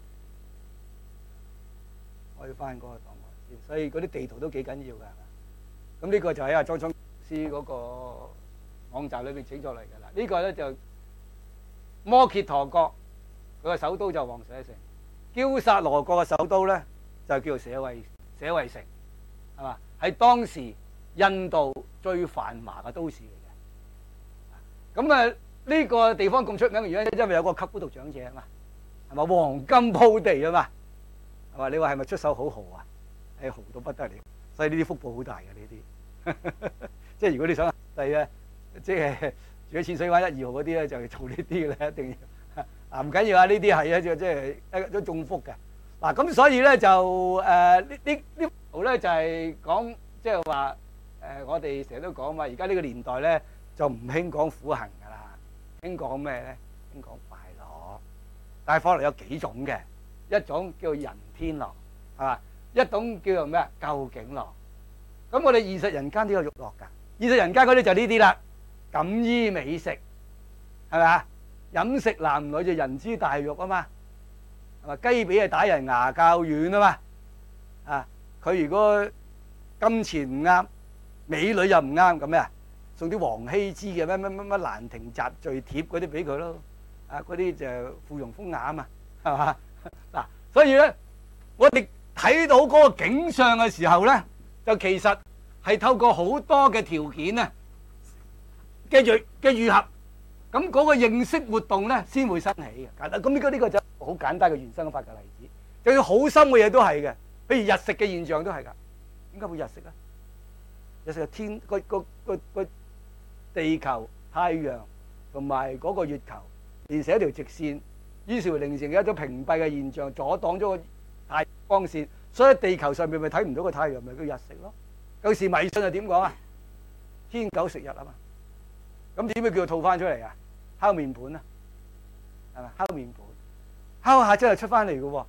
開翻嗰個檔案先，所以嗰啲地圖都幾緊要㗎。咁呢個就喺阿莊聰師嗰個網站裏邊整咗嚟㗎啦。呢個咧就摩羯陀國，佢個首都就王舍城；憍薩羅國嘅首都咧就叫舍衛城，係嘛？係當時印度最繁華嘅都市嚟嘅。咁啊，呢個地方咁出名嘅原因，因為有個給孤獨長者啊嘛，係嘛？黃金鋪地啊嘛，係嘛？你話係咪出手好豪啊？係豪到不得了，所以呢啲福報好大嘅呢啲。即係如果你想第咧，即係住喺淺水灣1、2號嗰啲咧，就係做呢啲嘅咧，一定要啊，唔緊要啊，呢啲係即係一種中福嘅。嗱，咁所以咧就呢圖咧就係講即係話我哋成日都講嘛，而家呢個年代咧就唔興講苦行㗎啦，興講咩咧？興講快樂。但係快樂有幾種嘅，一種叫人天樂，係嘛？一種叫做咩啊？究竟樂。咁我哋現實人間都有欲樂㗎，現實人間嗰啲就呢啲啦，錦衣美食，係咪啊？飲食男女就人之大欲啊嘛，係嘛？雞髀係打人牙較軟啊嘛，啊！佢如果金錢唔啱，美女又唔啱，咁咩啊？送啲王羲之嘅乜蘭亭集序帖嗰啲俾佢咯，啊！嗰啲就附庸風雅啊嘛，係嘛？嗱，所以咧，我哋睇到嗰個景象嘅時候咧，就其實係透過好多嘅條件咧嘅愈合，咁嗰個認識活動咧先會生起嘅。簡單咁呢個就好簡單嘅原生法嘅例子。就算好深嘅嘢都係嘅，譬如日食嘅現象都係㗎。點解會日食咧？日食係天個地球、太陽同埋嗰個月球連成一條直線，於是乎形成一種屏蔽嘅現象，阻擋咗個太陽光線。所以地球上面咪睇唔到個太陽，咪叫日食咯。有時迷信係點講啊？天狗食日啊嘛。咁點解叫佢吐翻出嚟啊？烤面盤啊，係咪烤面盤？烤下之後出翻嚟嘅喎。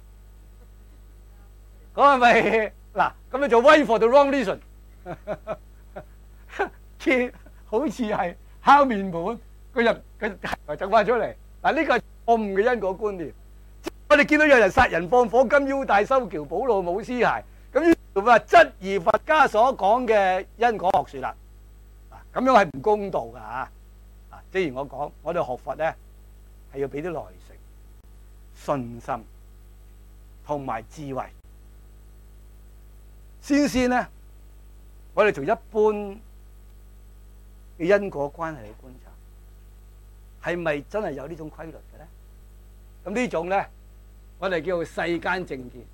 咁係咪嗱？咁你做 wait for the wrong reason？ 好似係烤面盤，佢走翻出嚟。嗱，呢個係錯誤嘅因果觀念。我哋見到有人殺人放火金腰帶修橋補路冇屍骸，咁於是話質疑佛家所講嘅因果學説啦。咁樣係唔公道㗎嚇。正如我講，我哋學佛咧係要俾啲耐性、信心同埋智慧。先咧，我哋從一般嘅因果關係去觀察，係咪真係有呢種規律嘅咧？ 咁呢種咧，我哋叫做世間正見。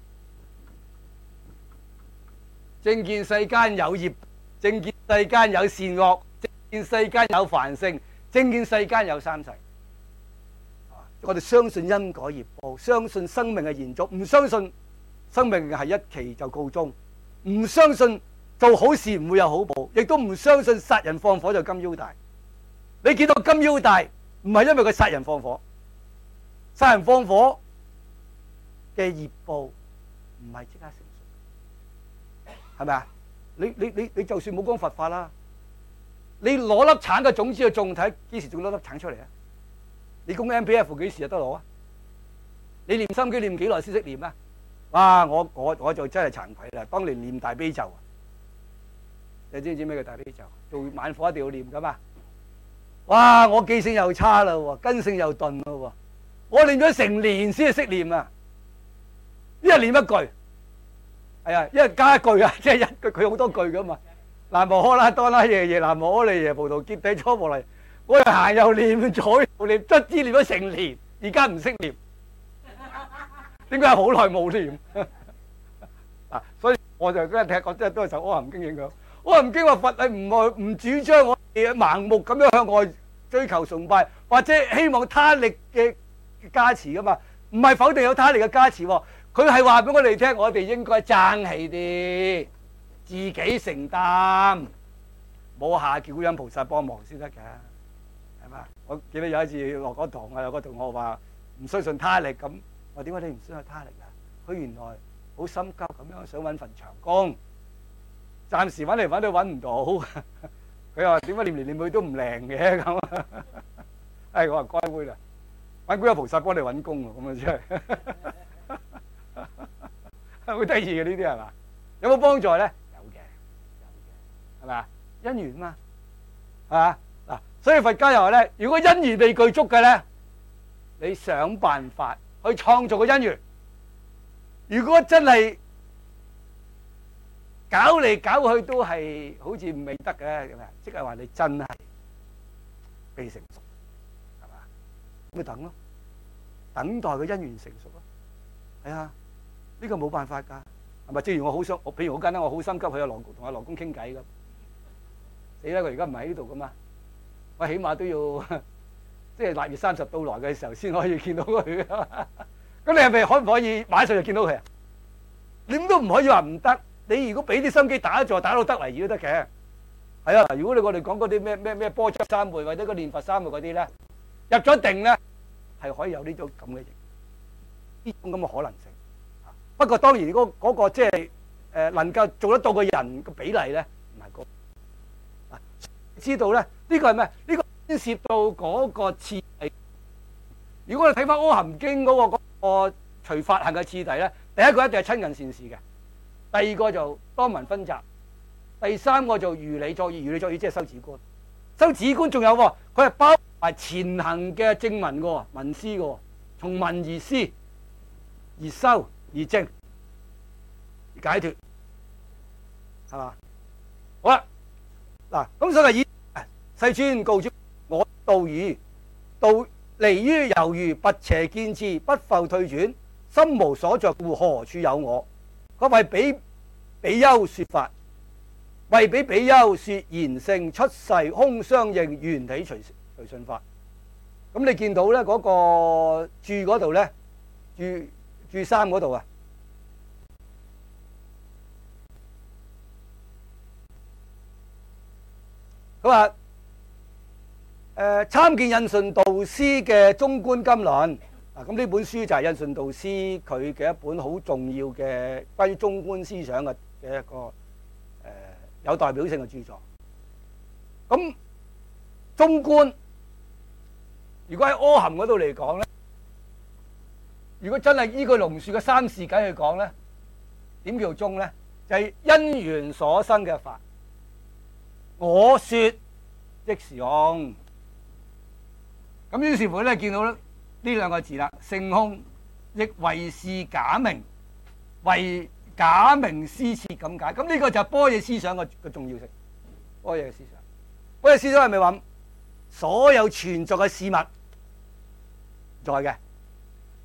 正見世間有業，正見世間有善惡，正見世間有凡聖，正見世間有三世。我哋相信因果業報，相信生命嘅延續，唔相信生命係一期就告終，唔相信做好事唔會有好報，亦都唔相信殺人放火就金腰帶。你見到金腰帶唔係因為佢殺人放火，殺人放火嘅業報唔係即刻成熟，係咪啊？你就算冇講佛法啦，你攞粒橙嘅種子去種，睇幾時種到粒橙出嚟啊？你供 MPF 幾時就得攞啊？你念心經念幾耐先識念啊？哇！我就真係慚愧啦！當年念大悲咒，你知唔知咩叫大悲咒？做晚課一定要念噶嘛？哇！我記性又差啦，根性又鈍啦，我念咗成年先係識念啊！一日念一句，係啊，一日加一句啊，即係一句佢好多句噶嘛。南無阿拉多拉耶耶，南無阿彌耶菩提揭諦初菩提。我又行又念，左又念，卒之念咗成年，而家唔識念，點解好耐冇念？嗱，所以我就嗰日踢過，真係都係受《阿含經》影響。《阿含經》話佛係唔主張我哋盲目咁樣向外追求崇拜，或者希望他力嘅加持噶嘛，唔係否定有他力嘅加持喎。佢係話俾我哋聽，我哋應該爭氣啲，自己承擔，冇下叫觀音菩薩幫忙先得㗎。我記得有一次落嗰堂啊，有個同學話唔相信他力咁，我點解你唔相信他力啊？佢原來好心急咁樣想揾份長工，暫時揾嚟揾都揾唔到。佢話點解念嚟念去都唔靈嘅咁？我話該會啦，揾觀音菩薩幫你揾工喎，咁啊真係好得意嘅呢啲係嘛？有冇幫助咧？有嘅，係咪啊？因緣嘛，係嘛？所以佛家又話咧，如果因緣未具足嘅咧，你想辦法去創造個因緣。如果真係搞嚟搞去都係好似未得嘅咁啊，即係話你真係未成熟，係嘛？咁咪等咯，等待個因緣成熟咯。係啊，呢個冇辦法㗎，係咪？正如我好想，譬如好簡單，我好心急去同阿羅公傾偈咁，死啦！佢而家唔喺呢度㗎嘛。我起碼都要即係臘月30到來嘅時候先可以見到佢。咁你係咪可唔可以馬上就見到佢啊？你都唔可以話唔得。你如果俾啲心機打坐打到得嚟都得嘅。係啊，如果我哋講嗰啲咩波出三昧或者個念佛三昧嗰啲咧，入咗定咧係可以有呢種咁嘅嘢，呢種咁嘅可能性。不過當然嗰個即係能夠做得到嘅人個比例咧唔係高。知道咧，呢個係咩？呢個牽涉到嗰個次第。如果你睇翻《阿含經》嗰個隨法行嘅次第咧，第一個一定係親近善士嘅，第二個就當聞分集，第三個就如理作意。如理作意即係修止觀。修止觀仲有喎，佢係包埋前行嘅正聞嘅聞思嘅，從聞而思，而修而證而解脫，係嘛？好啦。嗱，咁所以以世尊告諸我道矣，道離於猶豫，拔邪見智，不復退轉，心無所着故，何處有我？佢為比丘說法，為比丘說賢聖出世空相應，緣起隨順法。咁你見到咧嗰個注嗰度咧，注3嗰度啊。佢話參見印順導師嘅《中觀金論》啊，咁呢本書就係印順導師佢嘅一本好重要嘅關於中觀思想嘅一個有代表性嘅著作。咁中觀如果喺阿含嗰度嚟講咧，如果真係依個龍樹嘅三事偈去講咧，點叫中咧？就係因緣所生嘅法。我說即是空，咁於是乎咧見到呢兩個字啦，性空亦為是假名，為假名施設咁解。咁呢個就係般若思想嘅重要性。般若思想，般若思想係咪話所有存在嘅事物在嘅，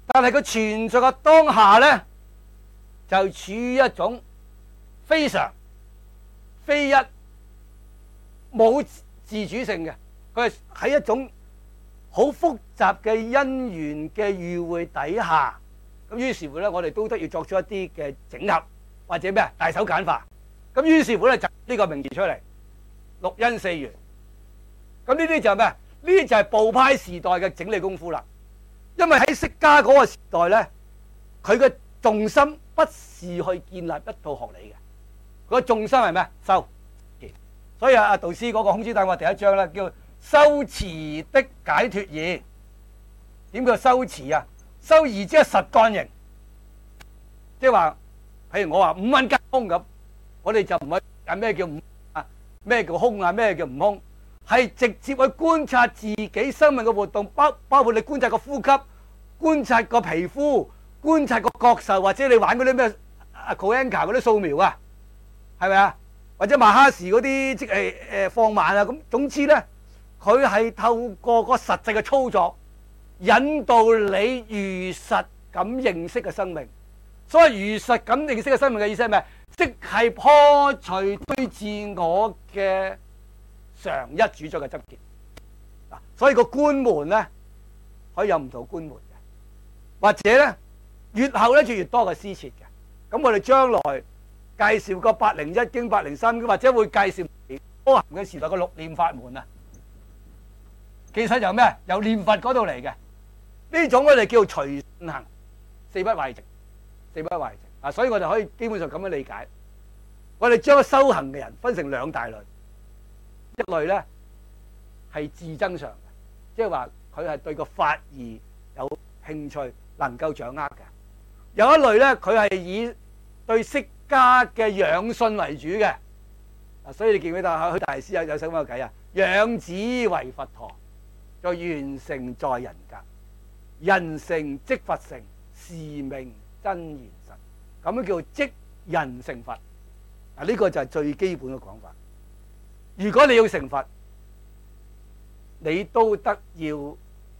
但係佢存在嘅當下咧，就處於一種非常非一冇自主性嘅，佢係喺一種好複雜嘅因緣嘅遇會底下，咁於是乎咧，我哋都得要作出一啲嘅整合或者咩啊大手簡化，咁於是乎咧就呢個名詞出嚟，六因四緣。咁呢啲就係咩啊？呢啲就係部派時代嘅整理功夫啦。因為喺釋迦嗰個時代咧，佢嘅重心不是去建立一套學理嘅，佢個重心係咩？修。所以阿導師嗰個空師帶我第一章咧，叫修持的解脫義。點叫修持啊？修義即係實幹型，即係話，譬如我話五蘊皆空咁，我哋就唔係啊咩叫五啊，咩叫空啊，咩叫唔空，係直接去觀察自己生命嘅活動，包括你觀察個呼吸、觀察個皮膚、觀察個覺受，或者你玩嗰啲咩啊 Goenka 嗰啲掃描啊，係咪啊？或者馬哈士嗰啲即係放慢啊，咁總之咧，佢係透過個實際嘅操作，引導你如實咁認識嘅生命。所謂如實咁認識嘅生命嘅意思係咩？即係破除對自我嘅常一主宰嘅執結。嗱，所以個觀門咧可以有唔同觀門嘅，或者咧越後咧就越多嘅施設嘅。咁我哋將來介紹個801經、803經，或者會介紹波含嘅時代嘅六念法門啊。其實由咩？由念佛嗰度嚟嘅。呢種我哋叫隨順行，四不壞直，四不壞直啊。所以我哋可以基本上咁樣理解。我哋將修行嘅人分成兩大類，一類咧係自增上嘅，即係話佢係對個法義有興趣，能夠掌握嘅；有一類咧，佢係以對釋迦嘅養信為主嘅。啊，所以你記唔記得許大師有首咁嘅偈啊？養子為佛陀，再完成在人格，人成即佛成，是名真言實。咁樣叫即人成佛。嗱，呢個就係最基本嘅講法。如果你要成佛，你都得要實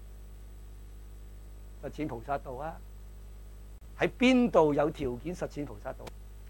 踐菩薩道啊！喺邊度有條件實踐菩薩道？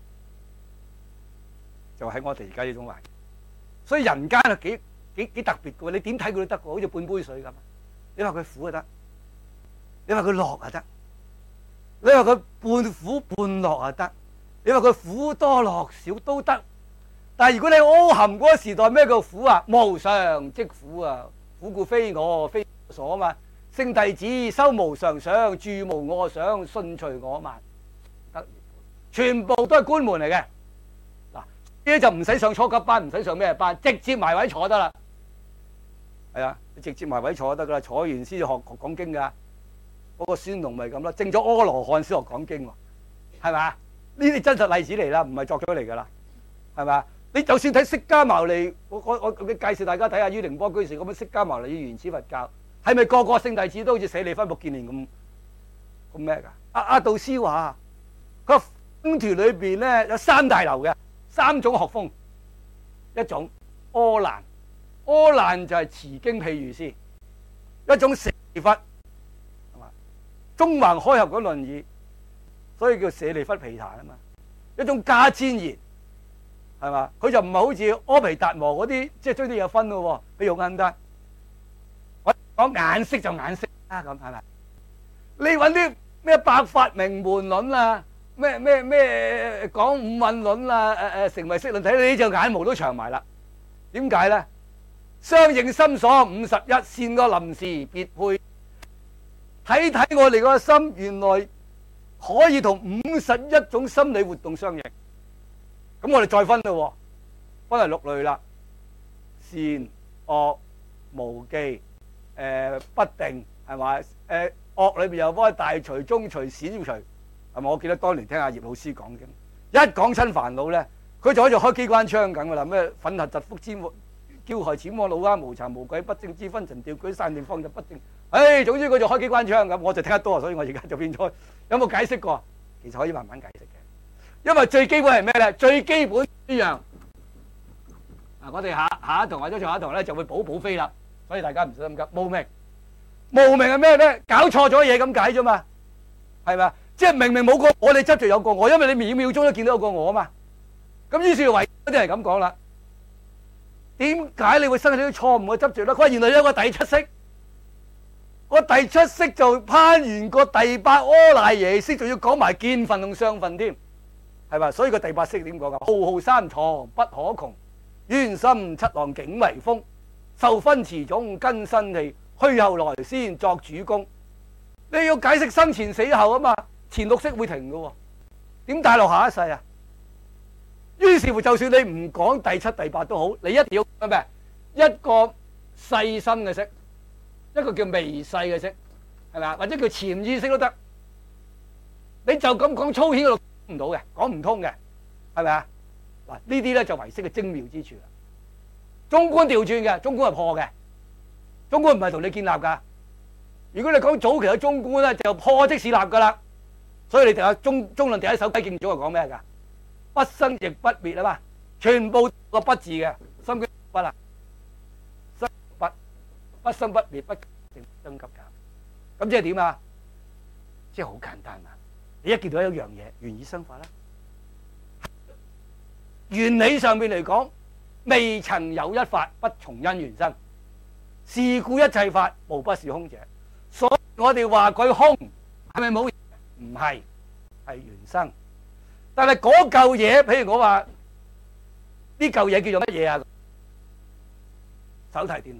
就喺我哋而家呢種環境。所以人間係幾特別嘅喎，你點睇佢都得嘅，好似半杯水咁。你話佢苦就得，你話佢樂就得，你話佢半苦半樂就得，你話佢苦多樂少都得。但係如果你阿含嗰個時代，咩叫苦啊？無常即苦啊！苦故非我，非我所啊嘛。聖弟子修無常想，住無我想，順隨我慢，得全部都係觀門嚟嘅。嗱，呢就唔使上初級班，唔使上咩班，直接埋位坐得啦。係啊，你直接埋位坐得噶啦，坐完先至學講經噶。嗰個孫龍咪咁咯，證咗阿羅漢先學講經喎，係咪啊？呢啲真實例子嚟啦，唔係作咗嚟噶啦，係咪啊？你就算睇釋迦牟尼，我介紹大家睇下於寧波居士嗰本《釋迦牟尼與原始佛教》，係咪個個聖弟子都好似舍利弗、目犍連咁咩噶？阿導師話，佢僧團裏邊咧有三大流嘅，三種學風，一種阿難，阿難就係持經譬喻師；一種舍利弗，係嘛？中橫開合嗰論議，所以叫舍利弗毗曇啊嘛；一種迦旃延。係嘛？佢就唔係好似阿毗達摩嗰啲，即係將啲嘢分咯。譬如簡單，我講眼色就眼色啦，咁係咪？你揾啲咩百法明門論啊，咩講五蘊論啊，成唯識論，睇你隻眼毛都長埋啦。點解咧？相應心所51，善惡臨時別配。睇我哋個心，原來可以同51種心理活動相應。咁我哋再分咯，分為6類啦：善、惡、無記、不定，係嘛？惡裏邊又分大隨、中隨、小隨，係嘛？我記得當年聽阿葉老師講經，一講親煩惱咧，佢就好似開機關槍咁噶啦，咩憤恨疾福之驕害淺妄老鴉無慚無愧不正之分層掉舉散亂方就不正，總之佢就開機關槍咁，我就聽得多，所以我而家就變咗。有冇解釋過？其實可以慢慢解釋嘅。因為最基本係咩咧？最基本呢樣，我哋下一堂或者上一堂咧就會補飛啦，所以大家唔使咁急。無明係咩咧？搞錯咗嘢咁解啫嘛。 係咪？即係明明冇個我，你執着有個我，因為你秒秒鐘都見到有個我啊嘛。咁於是唯嗰啲人咁講啦，點解你會生起呢啲錯誤嘅執着咧？佢話原來有個第七識，個第七識就攀完個第八阿賴耶識，仲要講埋見分同相分添，係嘛？所以個第八識點講啊？浩浩山床不可窮，淵深七浪境為峰，受分持種根身器，去後來先作主公。你要解釋生前死後啊嘛，前六識會停嘅喎，點帶落下一世啊？於是乎，就算你唔講第七、第八都好，你一定要咩？一個細心嘅識，一個叫微細嘅識，係咪啊？或者叫潛意識都得。你就咁講粗顯嗰度講唔到嘅，講唔通嘅，係咪啊？嗱，呢啲咧就唯識嘅精妙之處啦。中觀調轉嘅，中觀係破嘅，中觀唔係同你建立㗎。如果你講早期嘅中觀咧，就破即是立㗎啦。所以你睇下中論第一首偈敬祖係講咩㗎？不生亦不滅啊嘛，全部個不字嘅，心經不啊，生不生不滅不增急減，咁即係點啊？即係好簡單啊！你一見到一樣嘢，緣已生法啦。原理上面嚟講，未曾有一法不從因緣生，是故一切法無不是空者。所以我哋話佢空，係咪冇？唔係，係緣生。但係嗰嚿嘢，譬如我話呢嚿嘢叫做乜嘢啊？手提電腦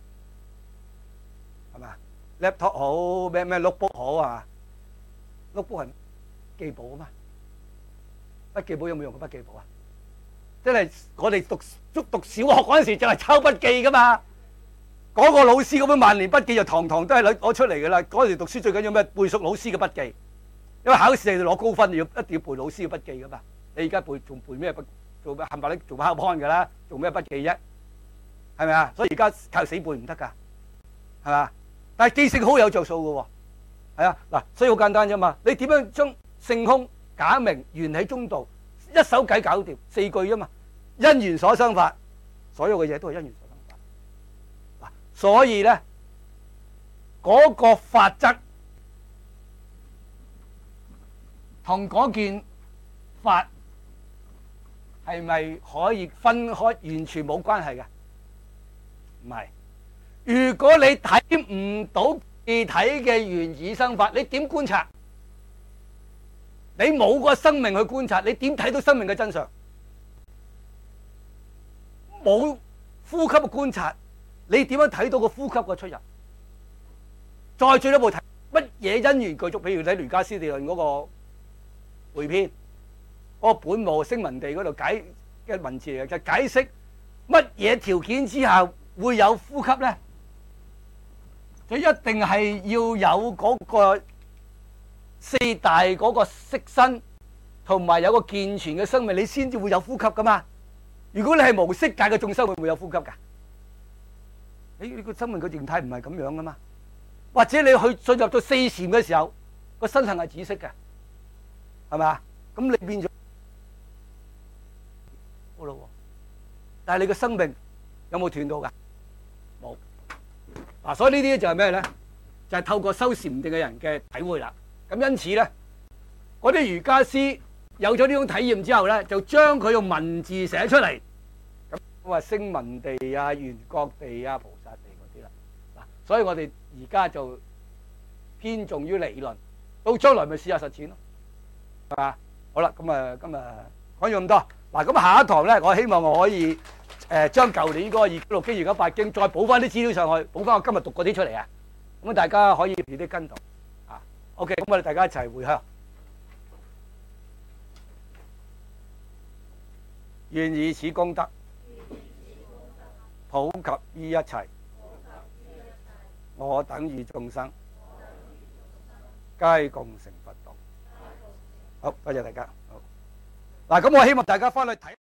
係嘛 ？laptop 好，咩 notebook 好啊 ？notebook 係記簿啊嘛，筆記簿有冇用過筆記簿啊？即係我哋讀小學嗰陣時就係抄筆記噶嘛。嗰個老師嗰本萬年筆記就堂堂都係攞出嚟噶啦。嗰陣時讀書最緊要咩？背熟老師嘅筆記。因為考試係攞高分，一定要背老師嘅筆記噶嘛。你而家仲背咩筆？做咩冚唪唥做 PowerPoint 噶啦？做咩筆記啫？係咪啊？所以而家靠死背唔得噶，係嘛？但係記性好有着數噶喎，係啊嗱。所以好簡單啫嘛。你點樣將性空、假名、緣起中道一手計搞掂4句啫嘛？因緣所生法，所有嘅嘢都係因緣所生法嗱。所以咧，嗰個法則同嗰件法係咪可以分開？完全冇關係嘅，唔係。如果你睇唔到具體嘅緣已生法，你點觀察？你冇個生命去觀察，你點睇到生命嘅真相？冇呼吸嘅觀察，你點樣睇到個呼吸嘅出入？再進一步睇乜嘢因緣具足？譬如睇《瑜伽師地論》嗰個匯編，嗰個本無聲聞地嗰度解嘅文字嚟嘅，就解釋乜嘢條件之下會有呼吸咧？就一定係要有嗰個四大嗰個色身，同埋有個健全嘅生命，你先至會有呼吸噶嘛。如果你係無色界嘅眾生，會唔會有呼吸噶？你個生命嘅形態唔係咁樣噶嘛。或者你去進入到四禪嘅時候，個身體係紫色嘅，係咪啊？咁你變咗好咯喎，但係你個生命有冇斷到噶？冇。嗱，所以呢啲就係咩咧？就係透過修禪定嘅人嘅體會啦。咁因此咧，嗰啲瑜伽師有咗呢種體驗之後咧，就將佢用文字寫出嚟。咁話聲聞地啊、緣覺地啊、菩薩地嗰啲啦。嗱，所以我哋而家就偏重於理論，到將來咪試下實踐咯，係嘛？好啦，咁啊，今日講咗咁多。嗱，咁下一堂咧，我希望我可以將舊年嗰個《二六經》《二九八經》再補翻啲資料上去，補翻我今日讀嗰啲出嚟啊！咁大家可以自己跟讀啊。OK，咁我哋大家一齊回向，願以此功德普及於一切，我等與眾生皆共成佛道。好，多謝大家。好嗱，咁我希望大家翻去睇。